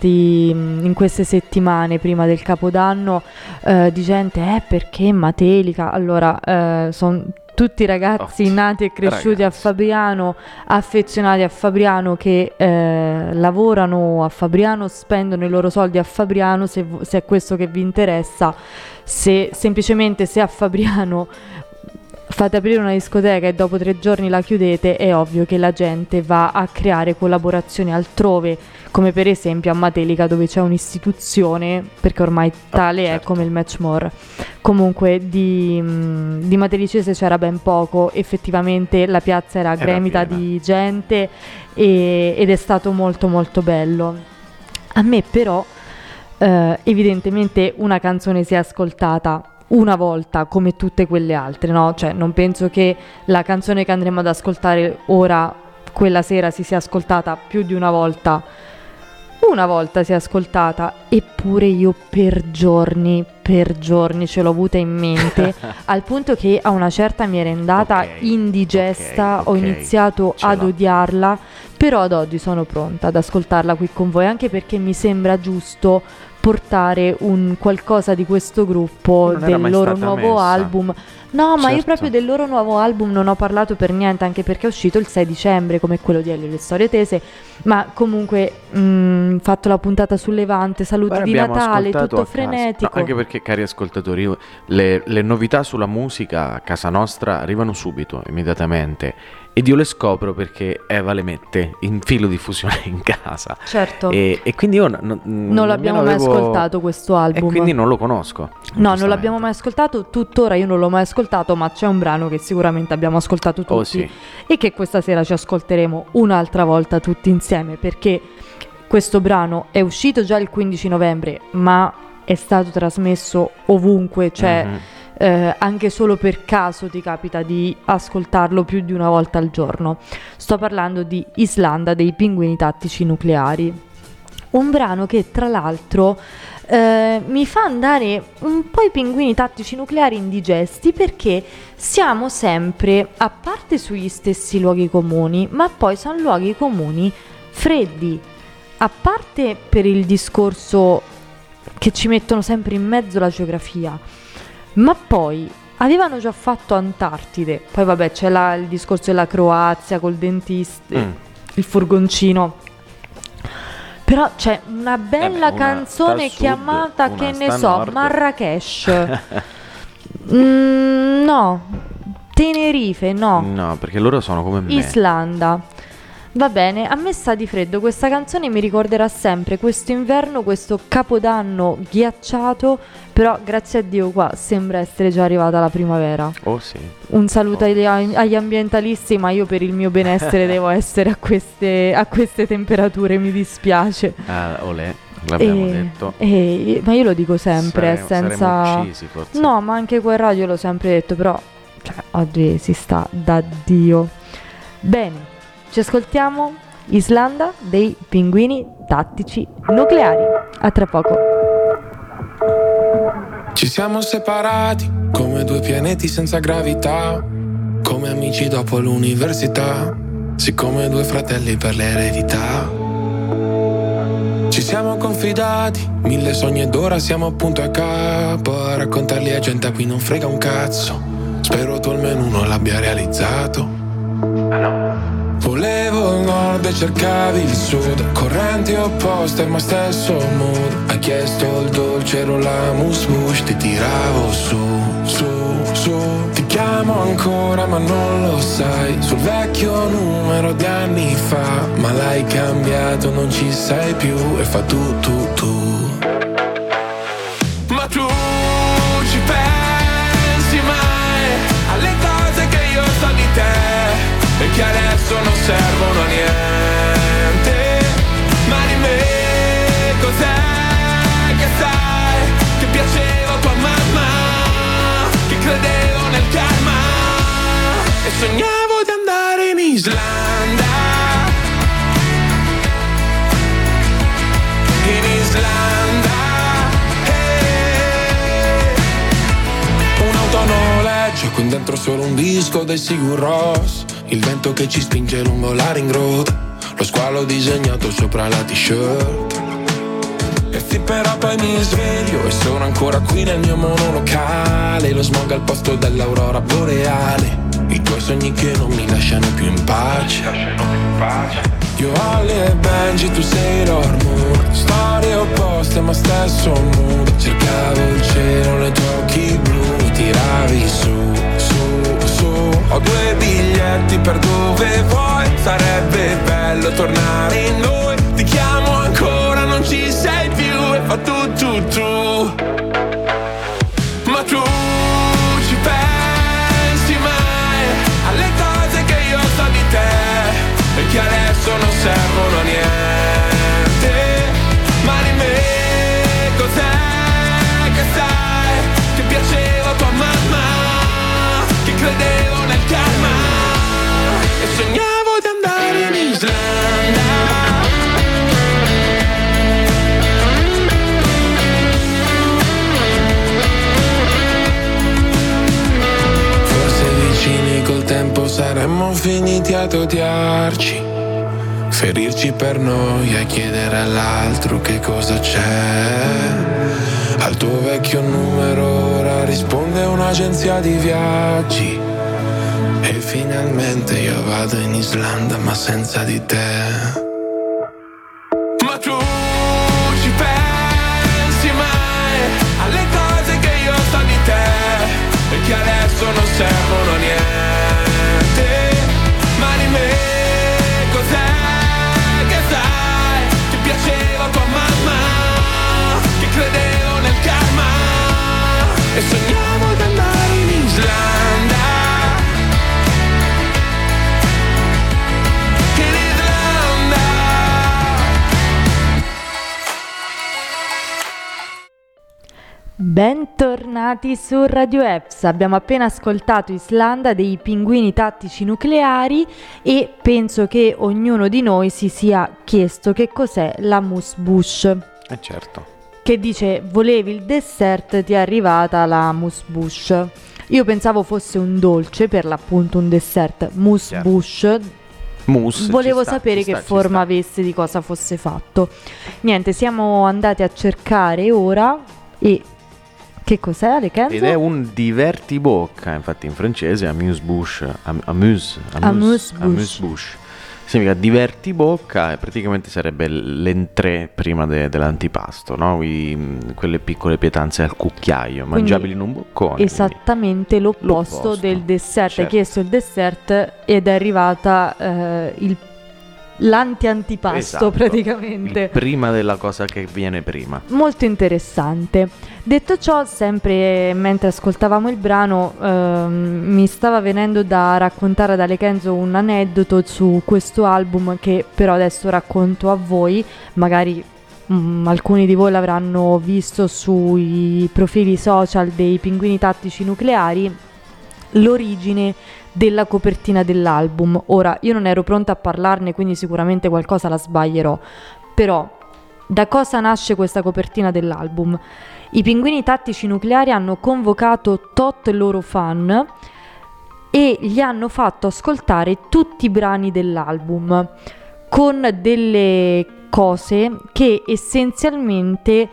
queste settimane prima del Capodanno di gente, perché Matelica? Allora, sono tutti ragazzi Ottimo. nati e cresciuti a Ragazzi. Fabriano, affezionati a Fabriano, che lavorano a Fabriano, spendono i loro soldi a Fabriano. Se è questo che vi interessa, semplicemente se a Fabriano fate aprire una discoteca e dopo 3 giorni la chiudete, è ovvio che la gente va a creare collaborazioni altrove, come per esempio a Matelica, dove c'è un'istituzione, perché ormai tale è, certo. come il Matchmore. Comunque di Matelicese c'era ben poco, effettivamente la piazza era gremita piena. di gente ed è stato molto molto bello. A me però evidentemente una canzone si è ascoltata una volta come tutte quelle altre, no? Cioè non penso che la canzone che andremo ad ascoltare ora, quella sera, si sia ascoltata più di una volta. Una volta si è ascoltata, eppure io per giorni ce l'ho avuta in mente, al punto che a una certa mi era andata Ok, indigesta, ok, ho ok, iniziato ce ad l'ho. odiarla, però ad oggi sono pronta ad ascoltarla qui con voi, anche perché mi sembra giusto portare un qualcosa di questo gruppo, Non era del mai loro stata nuovo messa. album. No, ma io Certo. proprio del loro nuovo album non ho parlato per niente, anche perché è uscito il 6 dicembre, come quello di Elio e le storie tese. Ma comunque, fatto la puntata sul Levante, saluti Poi di abbiamo Natale, ascoltato tutto a casa. frenetico. No, anche perché, cari ascoltatori, le novità sulla musica a casa nostra arrivano subito, immediatamente. Ed io le scopro perché Eva le mette in filo diffusione in casa. Certo. E quindi io Non l'abbiamo mai ascoltato questo E album. quindi non lo conosco. No, non l'abbiamo mai ascoltato, tuttora io non l'ho mai ascoltato, ma c'è un brano che sicuramente abbiamo ascoltato tutti Oh, sì. e che questa sera ci ascolteremo un'altra volta tutti insieme, perché questo brano è uscito già il 15 novembre, ma è stato trasmesso ovunque, cioè Mhm. anche solo per caso ti capita di ascoltarlo più di una volta al giorno. Sto parlando di Islanda dei Pinguini Tattici Nucleari, un brano che tra l'altro mi fa andare un po' i Pinguini Tattici Nucleari indigesti, perché siamo sempre, a parte sugli stessi luoghi comuni, ma poi sono luoghi comuni freddi, a parte per il discorso che ci mettono sempre in mezzo la geografia, ma poi avevano già fatto Antartide, poi vabbè c'è il discorso della Croazia col dentista, il furgoncino. Però c'è una bella una canzone sta a sud, chiamata, una che sta ne a so, nord. Marrakesh. No, Tenerife, no. No, perché loro sono come me. Islanda. Va bene, a me sta di freddo, questa canzone mi ricorderà sempre questo inverno, questo capodanno ghiacciato, però grazie a Dio qua sembra essere già arrivata la primavera. Oh sì. Un saluto agli ambientalisti, ma io per il mio benessere devo essere a queste temperature, mi dispiace. Olè, l'abbiamo detto. Ma io lo dico sempre, senza... Saremo uccisi forse. No, ma anche qua in radio l'ho sempre detto, però cioè, oggi si sta da Dio. Bene, ci ascoltiamo Islanda dei Pinguini Tattici Nucleari. A tra poco. Ci siamo separati come due pianeti senza gravità, come amici dopo l'università, sì come due fratelli per l'eredità. Ci siamo confidati, 1000 sogni ed ora siamo appunto a capo a raccontarli a gente a cui non frega un cazzo. Spero tu almeno uno l'abbia realizzato. Volevo il nord e cercavi il sud, correnti opposte ma stesso mood. Hai chiesto il dolce, ero la musbush, ti tiravo su, su, su. Ti chiamo ancora ma non lo sai, sul vecchio numero di anni fa. Ma l'hai cambiato, non ci sei più e fa tu. Ma tu ci pensi mai alle cose che io so di te e che adesso non servono a niente? Ma di me cos'è che sai? Che piacevo a tua mamma, che credevo nel karma e sognavo di andare in Islanda. In Islanda, un'auto a noleggio, qui dentro solo un disco dei Sigur Rós. Il vento che ci spinge lungo la ring road, lo squalo disegnato sopra la t-shirt. E sì però poi mi sveglio e sono ancora qui nel mio monolocale. Lo smog al posto dell'aurora boreale, i tuoi sogni che non mi lasciano più in pace. Io Holly e Benji, tu sei l'ormone. Storie opposte ma stesso mood. Cercavo il cielo nei tuoi occhi blu, mi tiravi su, su, su. Ho 2 biglietti per dove vuoi, sarebbe bello tornare in noi. Ti chiamo ancora, non ci sei più e fa tu. Ma tu ci pensi mai alle cose che io so di te e che adesso non servono a niente? Ma di me cos'è che sai? Che piacevo a tua mamma, che credevo nel karma e sognavo di andare in Islanda. Forse vicini col tempo saremmo finiti ad odiarci, ferirci per noia e chiedere all'altro che cosa c'è. Al tuo vecchio numero ora risponde un'agenzia di viaggi e finalmente io vado in Islanda ma senza di te. Ma tu ci pensi mai alle cose che io so di te e che adesso non servono a niente? Ma di me cos'è che sai? Che piacevo a tua mamma, che credevo nel karma e sognavo di andare in Islanda. In Islanda. Bentornati su Radio Eps. Abbiamo appena ascoltato Islanda dei Pinguini Tattici Nucleari e penso che ognuno di noi si sia chiesto che cos'è la mousse bouche. Certo. Che dice volevi il dessert, ti è arrivata la mousse bouche. Io pensavo fosse un dolce, per l'appunto un dessert mousse Certo. bouche. Mousse, Volevo ci sta, sapere ci che sta, ci forma sta. avesse, di cosa fosse fatto. Niente, siamo andati a cercare ora e che cos'è, Alekenzo? Ed è un divertibocca, infatti in francese amuse-bouche, amuse-bouche. Significa divertibocca e praticamente sarebbe l'entrée prima dell'antipasto, no? Quelle piccole pietanze al cucchiaio, mangiabili in un boccone. Esattamente l'opposto del dessert. Certo. Hai chiesto il dessert ed è arrivata il l'anti-antipasto Esatto. praticamente. Il prima della cosa che viene prima. Molto interessante. Detto ciò, sempre mentre ascoltavamo il brano, mi stava venendo da raccontare ad Alekenzo un aneddoto su questo album che però adesso racconto a voi. Magari alcuni di voi l'avranno visto sui profili social dei Pinguini Tattici Nucleari, l'origine della copertina dell'album. Ora, io non ero pronta a parlarne, quindi sicuramente qualcosa la sbaglierò, però da cosa nasce questa copertina dell'album? I Pinguini Tattici Nucleari hanno convocato tot loro fan e gli hanno fatto ascoltare tutti i brani dell'album con delle cose che essenzialmente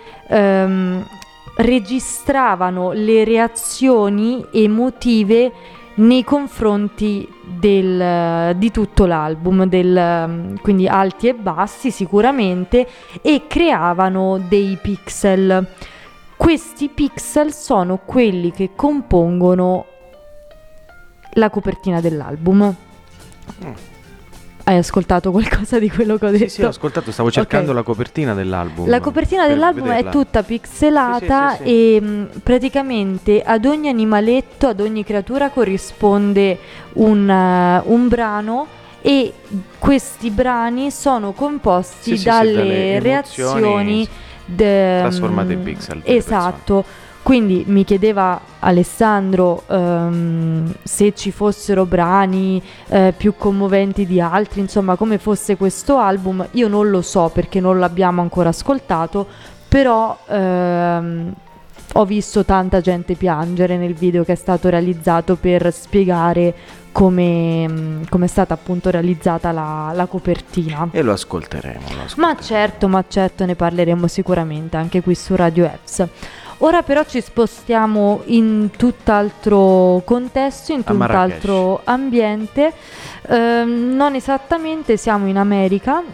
registravano le reazioni emotive nei confronti di tutto l'album, quindi alti e bassi sicuramente, e creavano dei pixel. Questi pixel sono quelli che compongono la copertina dell'album. Hai ascoltato qualcosa di quello che ho detto? Sì, ho ascoltato, stavo cercando Ok. la copertina dell'album. La copertina per dell'album vederla. è tutta pixelata Sì. e praticamente ad ogni animaletto, ad ogni creatura corrisponde un brano, e questi brani sono composti Sì, dalle dalle reazioni emozioni trasformate in pixel delle Esatto. Quindi mi chiedeva Alessandro se ci fossero brani più commoventi di altri, insomma come fosse questo album. Io non lo so perché non l'abbiamo ancora ascoltato, però ho visto tanta gente piangere nel video che è stato realizzato per spiegare come è stata appunto realizzata la copertina. E lo ascolteremo. Ma certo, ne parleremo sicuramente anche qui su Radio Eps. Ora però ci spostiamo in tutt'altro contesto, in A Marrakech. tutt'altro ambiente. Non esattamente, siamo in America.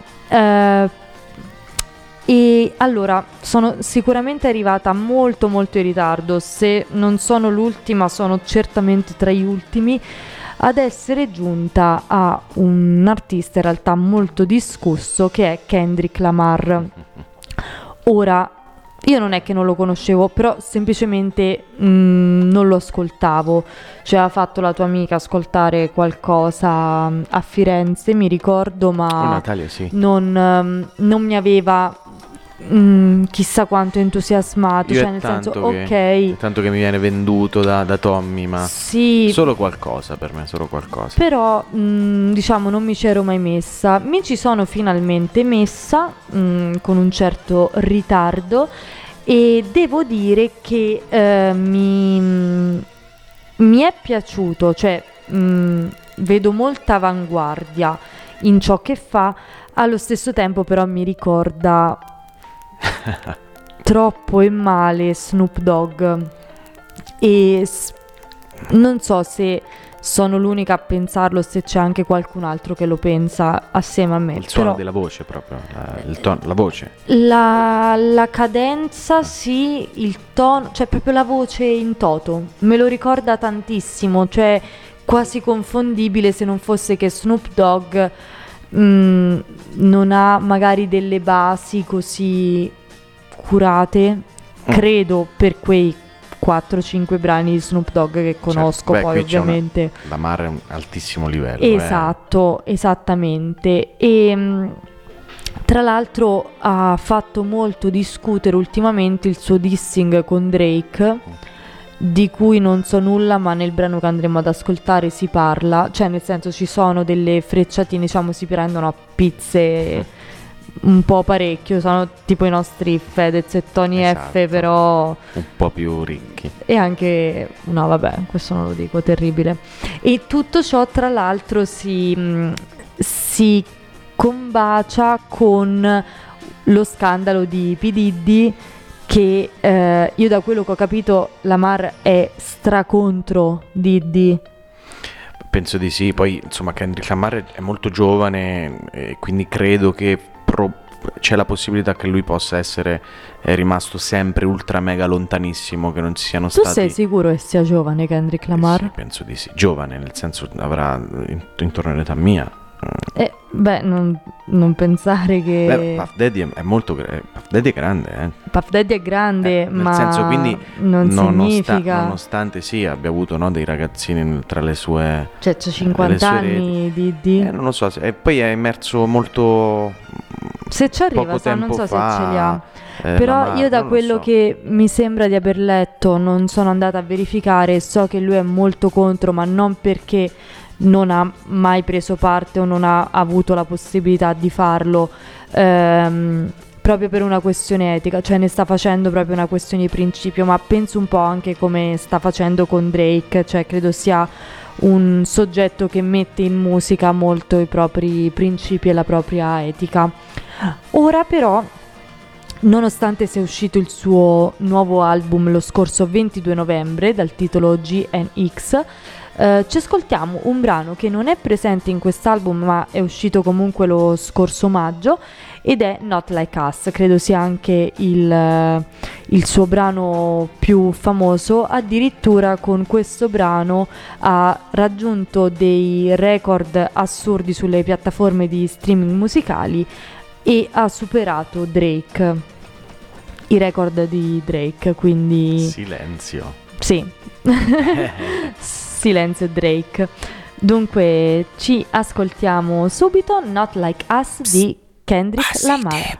E allora sono sicuramente arrivata molto molto in ritardo. Se non sono l'ultima, sono certamente tra gli ultimi ad essere giunta a un artista in realtà molto discusso, che è Kendrick Lamar. Ora, io non è che non lo conoscevo, però semplicemente non lo ascoltavo. Cioè, ha fatto la tua amica ascoltare qualcosa a Firenze, mi ricordo, Oh, ma Natalia, sì. non mi aveva chissà quanto entusiasmato. Io Cioè, è nel senso, tanto ok, è tanto che mi viene venduto da Tommy, ma sì, solo qualcosa per me, solo qualcosa. però diciamo non mi c'ero mai messa. Mi ci sono finalmente messa con un certo ritardo, e devo dire che mi è piaciuto. Cioè vedo molta avanguardia in ciò che fa, allo stesso tempo però mi ricorda troppo e male Snoop Dogg, e non so se sono l'unica a pensarlo, se c'è anche qualcun altro che lo pensa assieme a me. Il suono Però della voce proprio, la voce. la cadenza, sì, il tono, cioè proprio la voce in toto me lo ricorda tantissimo, cioè quasi confondibile, se non fosse che Snoop Dogg non ha magari delle basi così curate, credo, per quei 4-5 brani di Snoop Dogg che conosco. Beh, poi qui c'è ovviamente Lamar è un altissimo livello. esatto, esattamente. E tra l'altro ha fatto molto discutere ultimamente il suo dissing con Drake, di cui non so nulla, ma nel brano che andremo ad ascoltare si parla, cioè nel senso ci sono delle frecciatine, diciamo si prendono a pizze un po' parecchio, sono tipo i nostri Fedez e Tony Esatto. F, però Un po' più ricchi. e anche no vabbè, questo non lo dico, terribile. E tutto ciò tra l'altro si combacia con lo scandalo di P. Diddy, che io da quello che ho capito Lamar è stracontro Diddy. Penso di sì. Poi insomma Kendrick Lamar è molto giovane, e quindi credo che c'è la possibilità che lui possa essere rimasto sempre ultra mega lontanissimo, che non ci siano Tu stati. sei sicuro che sia giovane Kendrick Lamar? Sì, penso di sì. Giovane, nel senso avrà intorno all'età mia. Non pensare che... Beh, Puff Daddy è molto Puff Daddy è grande, Puff Daddy è grande, nel ma senso, quindi non significa... nonostante sì, abbia avuto, no, dei ragazzini tra le sue... Cioè, c'ha 50 anni di... non lo so, e poi è emerso molto... Se ci arriva, non so se ce li ha. Però io da quello che mi sembra di aver letto, non sono andata a verificare, so che lui è molto contro, ma non perché non ha mai preso parte o non ha avuto la possibilità di farlo, proprio per una questione etica, cioè ne sta facendo proprio una questione di principio, ma penso un po' anche come sta facendo con Drake, cioè credo sia un soggetto che mette in musica molto i propri principi e la propria etica. Ora però, nonostante sia uscito il suo nuovo album lo scorso 22 novembre dal titolo GNX, ci ascoltiamo un brano che non è presente in quest'album ma è uscito comunque lo scorso maggio ed è Not Like Us. Credo sia anche il suo brano più famoso. Addirittura con questo brano ha raggiunto dei record assurdi sulle piattaforme di streaming musicali e ha superato Drake, i record di Drake, quindi... Silenzio. Sì. Silenzio Drake. Dunque ci ascoltiamo subito Not Like Us di Kendrick Lamar.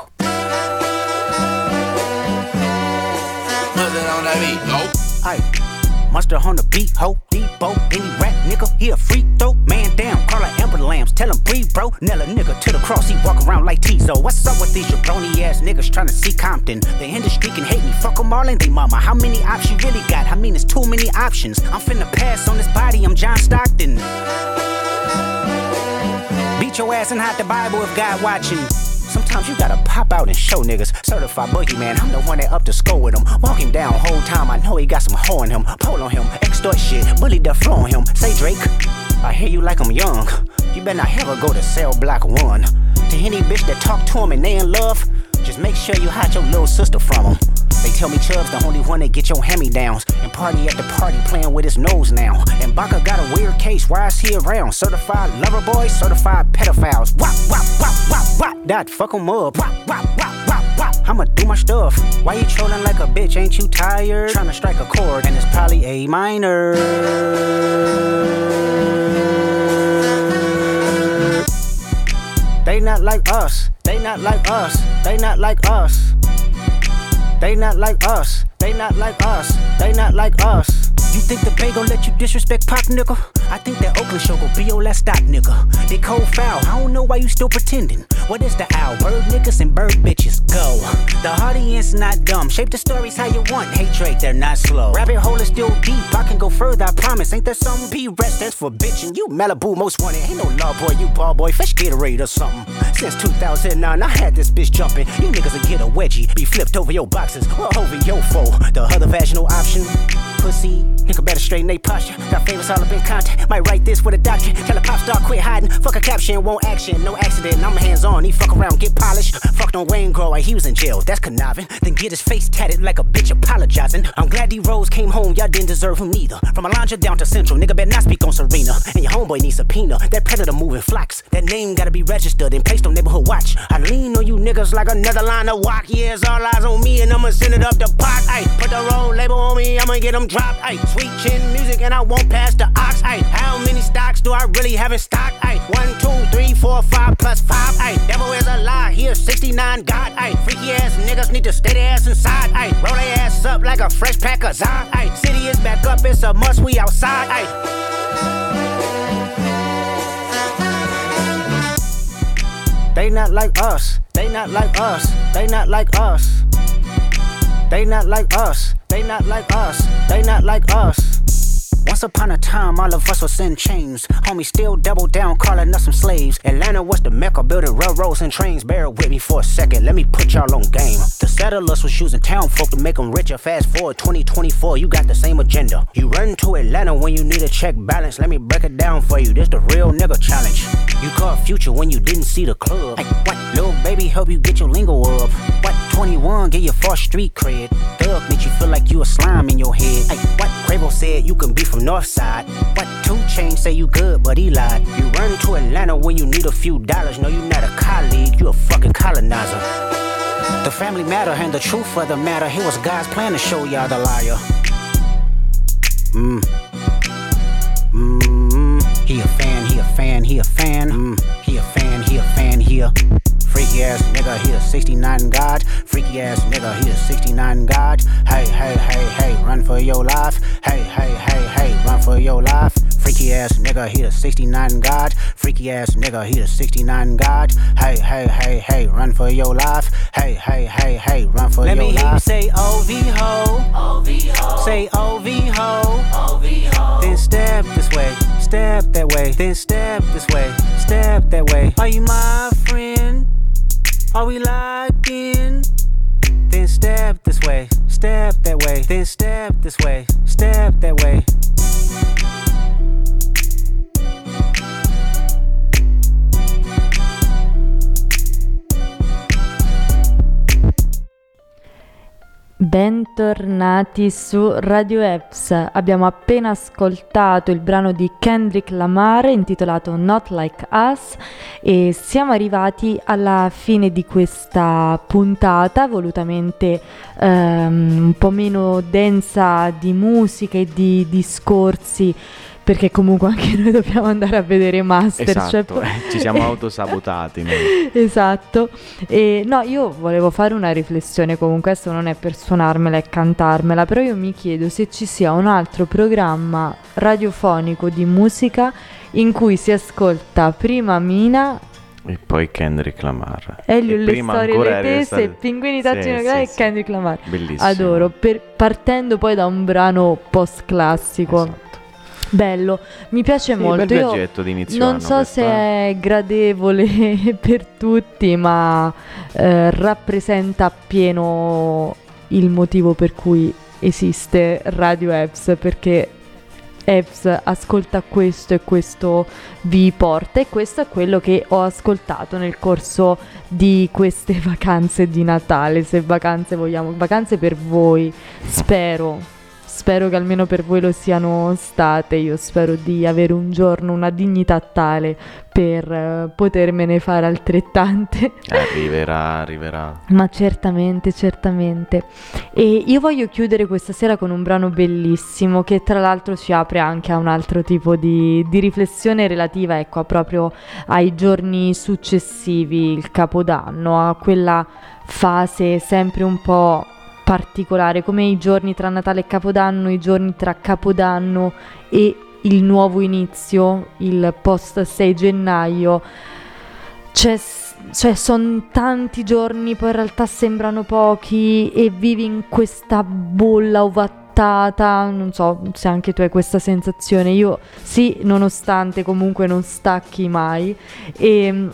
Mustard on the beat, ho, Debo, any rap nigga, he a freak throw. Man down, call her Amber Lambs, tell him breathe, bro. Nail a nigga to the cross, he walk around like Tizo. What's up with these jabroni ass niggas trying to see Compton? The industry can hate me, fuck them all and they mama. How many options you really got? I mean, it's too many options. I'm finna pass on this body, I'm John Stockton. Beat your ass and hide the Bible if God watching. Sometimes you gotta pop out and show niggas. Certified boogeyman, I'm the one that up to score with him. Walk him down whole time, I know he got some hoe in him. Pull on him, extort shit, bully the flow on him. Say Drake, I hear you like I'm young. You better not ever go to cell block 1. To any bitch that talk to him and they in love, just make sure you hide your little sister from him. They tell me Chubb's the only one that get your hand-me-downs. And party at the party playing with his nose now. And Baka got a weird case, why is he around? Certified lover boys, certified pedophiles. Wop, wop, wop, wop, wop. That fuck him up. Wop, wop, wop, wop, wop. I'ma do my stuff. Why you trolling like a bitch, ain't you tired? Tryna strike a chord and it's probably A minor. They not like us, they not like us, they not like us. They not like us, they not like us, they not like us. You think the Bay gon' let you disrespect Pop, nigga? I think that Oakland show gon' be your last stop, nigga. They cold foul, I don't know why you still pretending. What is the owl? Bird niggas and bird bitches, go. The audience not dumb, shape the stories how you want. Hey Drake, they're not slow. Rabbit hole is still deep, I can go further, I promise. Ain't there something? B-Red stands for bitchin'. You Malibu most wanted, ain't no love boy, you ball boy. Fresh Gatorade or something. Since 2009, I had this bitch jumping. You niggas will get a wedgie, be flipped over your boxes, or over your foe. The other vaginal option, pussy. Nigga better straighten they posture. Got favors all up in contact. Might write this with a doctor. Tell a pop star quit hiding. Fuck a caption, won't action. No accident, I'm hands on. He fuck around, get polished. Fucked on Wayne Grow like he was in jail. That's conniving. Then get his face tatted like a bitch apologizing. I'm glad D-Rose came home. Y'all didn't deserve him neither. From Alondra down to Central. Nigga better not speak on Serena. And your homeboy needs subpoena. That predator moving flocks. That name gotta be registered and placed on neighborhood watch. I lean on you niggas like another line of walk. Yeah, it's all eyes on me and I'ma send it up the pot. Ay, put the roll label on me, I'ma get them dropped. Ay, sweet chin music and I won't pass the ox. Ay, how many stocks do I really have in stock? Ay, 1, 2, 3, 4, 5 plus 5. Ay, devil is a lie, he is 69 God. Ay, freaky ass niggas need to stay their ass inside. Ay, roll their ass up like a fresh pack of Zod. Ay, city is back up, it's a must, we outside. Ay. They not like us, they not like us, they not like us. They not like us, they not like us, they not like us. Once upon a time, all of us was in chains. Homie still double down, calling us some slaves. Atlanta was the mecca, building railroads and trains. Bear with me for a second, let me put y'all on game. The settlers was using town folk to make them richer. Fast forward 2024, you got the same agenda. You run to Atlanta when you need a check balance. Let me break it down for you, this the real nigga challenge. You caught Future when you didn't see the club. Ay, what? Lil' baby help you get your lingo up. What? 21 get your first street cred. Thug make you feel like you a slime in your head. Ay, what? Quavo said you can be from Northside. What? 2 chain say you good, but he lied. You run to Atlanta when you need a few dollars. No, you not a colleague, you a fucking colonizer. The family matter and the truth of the matter. It was God's plan to show y'all the liar. He a fan, he a fan, he a fan. He a fan, he a fan, he a freaky ass nigga, he a 69 God. Freaky ass nigga, he a 69 God. Hey, hey, hey, hey, run for your life. Hey, hey, hey, hey, run for your life. Freaky ass nigga, he a 69 God. Freaky ass nigga, he a 69 God. Hey, hey, hey, hey, run for your life. Hey, hey, hey, hey, run for your life. Let me hear you say OV ho. OV ho. Say OV ho. OV ho. Then step this way, step that way. Then step this way, step that way. Are you my friend? Are we locked in? Then step this way, step that way. Then step this way, step that way. Bentornati su Radio Eps. Abbiamo appena ascoltato il brano di Kendrick Lamar intitolato Not Like Us e siamo arrivati alla fine di questa puntata volutamente un po' meno densa di musica e di discorsi, perché comunque anche noi dobbiamo andare a vedere Masterchef. Esatto, ci siamo autosabotati noi. Esatto. E no, io volevo fare una riflessione, comunque questo non è per suonarmela e cantarmela, però io mi chiedo se ci sia un altro programma radiofonico di musica in cui si ascolta prima Mina E poi Kendrick Lamar. Elio, le storie le tese, Pinguini Taccino e Kendrick Lamar. Bellissimo. Adoro, partendo poi da un brano post classico. Esatto. Bello, mi piace molto. Bel viaggetto di inizio non anno so questo, se è gradevole per tutti, ma rappresenta appieno il motivo per cui esiste Radio Eps, perché Eps ascolta questo e questo vi porta, e questo è quello che ho ascoltato nel corso di queste vacanze di Natale, se vacanze vogliamo, vacanze per voi, Spero che almeno per voi lo siano state. Io spero di avere un giorno una dignità tale per potermene fare altrettante. Arriverà. Ma certamente. E io voglio chiudere questa sera con un brano bellissimo che tra l'altro ci apre anche a un altro tipo di riflessione relativa, ecco, proprio ai giorni successivi, il Capodanno, a quella fase sempre un po' particolare, come i giorni tra Natale e Capodanno, i giorni tra Capodanno e il nuovo inizio, il post 6 gennaio. Cioè sono tanti giorni, poi in realtà sembrano pochi, e vivi in questa bolla ovattata. Non so se anche tu hai questa sensazione. Io sì, nonostante comunque non stacchi mai. E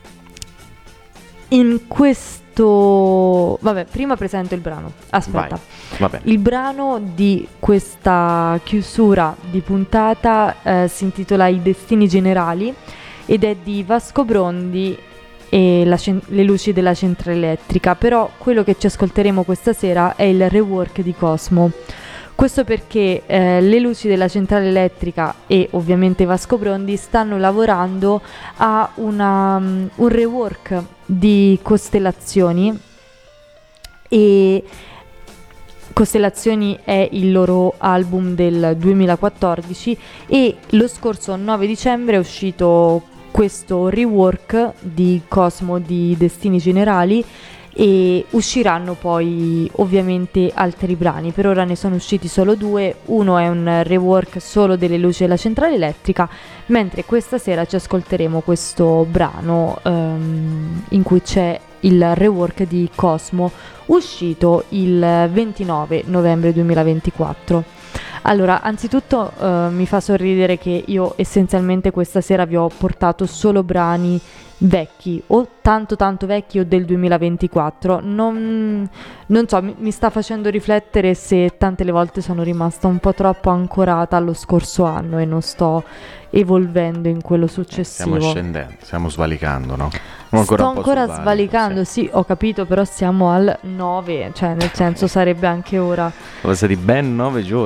in questo, vabbè, prima presento il brano. Aspetta. Va bene. Il brano di questa chiusura di puntata si intitola I Destini Generali ed è di Vasco Brondi e le luci della centrale elettrica. Però quello che ci ascolteremo questa sera è il rework di Cosmo. Questo perché le luci della centrale elettrica e ovviamente Vasco Brondi stanno lavorando a un rework di Costellazioni, e Costellazioni è il loro album del 2014, e lo scorso 9 dicembre è uscito questo rework di Cosmo di Destini Generali, e usciranno poi ovviamente altri brani. Per ora ne sono usciti solo 2, uno è un rework solo delle luci della centrale elettrica, mentre questa sera ci ascolteremo questo brano in cui c'è il rework di Cosmo, uscito il 29 novembre 2024. Allora, anzitutto mi fa sorridere che io essenzialmente questa sera vi ho portato solo brani vecchi, o tanto vecchi, o del 2024. Non so, mi sta facendo riflettere se tante le volte sono rimasta un po' troppo ancorata allo scorso anno e non sto evolvendo in quello successivo. Stiamo scendendo, stiamo svalicando, no? Sto ancora svalicando, sì, ho capito, però siamo al 9, cioè nel senso sarebbe anche ora. Sono passati ben 9 giorni.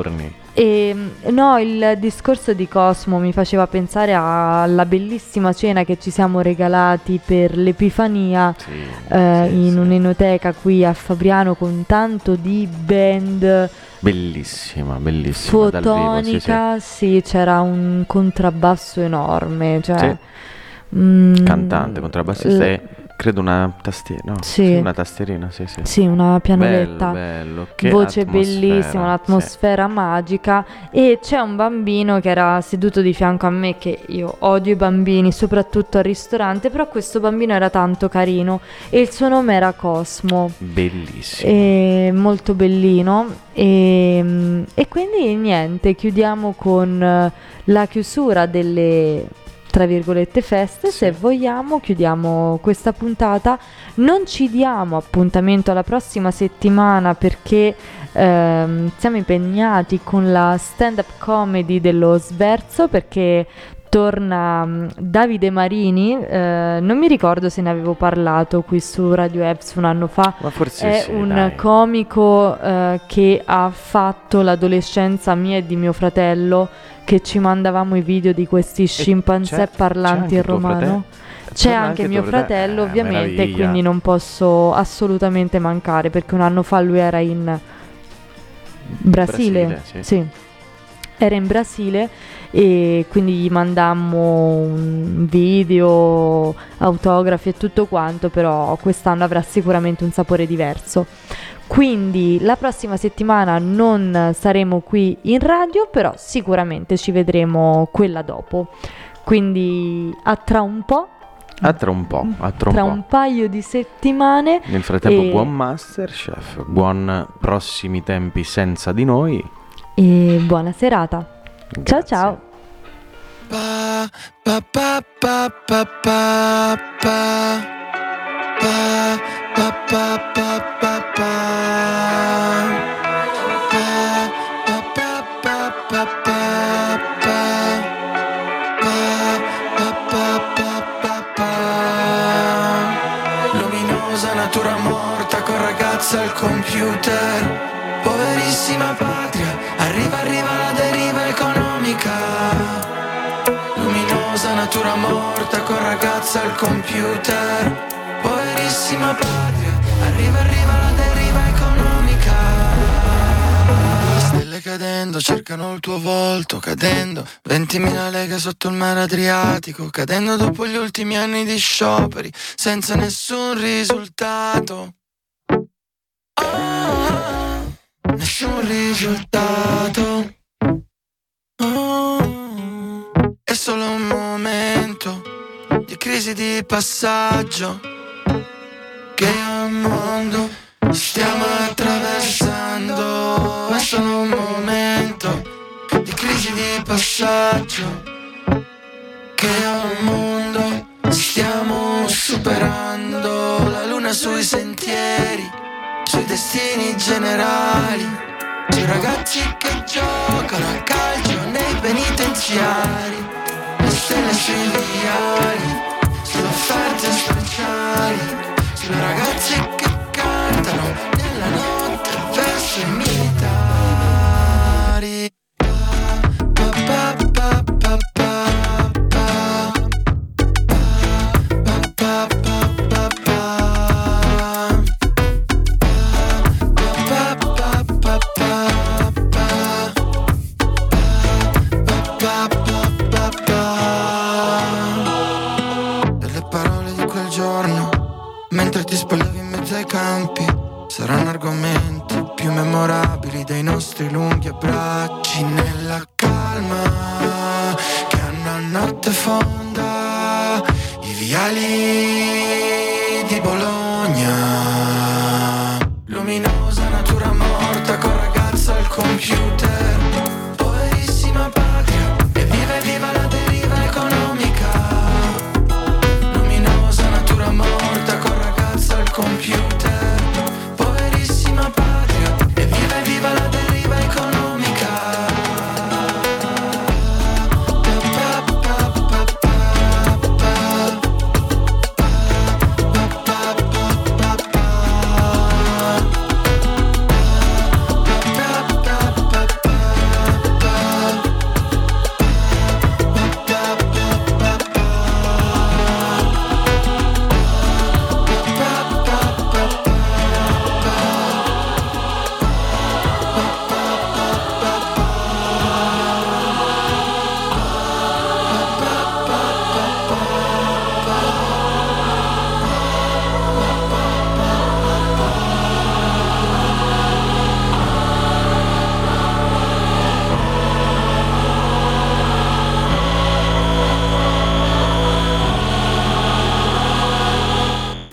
E no, il discorso di Cosmo mi faceva pensare alla bellissima cena che ci siamo regalati per l'Epifania in un'enoteca qui a Fabriano, con tanto di band. Bellissima dal vivo, Fotonica, sì, c'era un contrabbasso enorme, cioè cantante, contrabbassista e credo una tastiera, no? Sì. Una tastierina, sì. Una pianoletta, bello. Che voce atmosfera, bellissima, un'atmosfera magica. E c'è un bambino che era seduto di fianco a me, che io odio i bambini, soprattutto al ristorante, però questo bambino era tanto carino e il suo nome era Cosmo. Bellissimo. E molto bellino. E quindi niente, chiudiamo con la chiusura delle, tra virgolette, feste. Se vogliamo chiudiamo questa puntata, non ci diamo appuntamento alla prossima settimana perché siamo impegnati con la stand-up comedy dello Sverso, perché torna Davide Marini, non mi ricordo se ne avevo parlato qui su Radio Eps un anno fa. Ma forse è sì, un dai. comico che ha fatto l'adolescenza mia e di mio fratello, che ci mandavamo i video di questi scimpanzé parlanti in romano. C'è anche mio fratello ovviamente, meraviglia. quindi non posso assolutamente mancare, perché un anno fa lui era in Brasile. Sì. Era in Brasile e quindi gli mandammo un video, autografi e tutto quanto, però quest'anno avrà sicuramente un sapore diverso. Quindi la prossima settimana non saremo qui in radio, però sicuramente ci vedremo quella dopo. Quindi a tra un po'. Tra un paio di settimane. Nel frattempo buon Masterchef, buon prossimi tempi senza di noi. E buona serata. Grazie. Ciao. Pa pa pa pa pa pa pa pa pa pa pa luminosa natura morta con ragazza al computer. Poverissima patria, arriva la deriva economica. Luminosa natura morta con ragazza al computer. Poverissima patria, arriva la deriva economica. Stelle cadendo cercano il tuo volto, cadendo 20.000 leghe sotto il mare Adriatico, cadendo dopo gli ultimi anni di scioperi senza nessun risultato. Nessun risultato. È solo un momento di crisi di passaggio che al mondo stiamo attraversando. È solo un momento di crisi di passaggio che al mondo stiamo superando. La luna sui sentieri, sui destini generali, sui ragazzi che giocano a calcio nei penitenziari, le stelle sui viali, sulle offerte speciali, sulle ragazze che cantano nella notte verso i militari. Mentre ti spogliavi in mezzo ai campi, saranno argomenti più memorabili dei nostri lunghi abbracci nella calma che a una notte fonda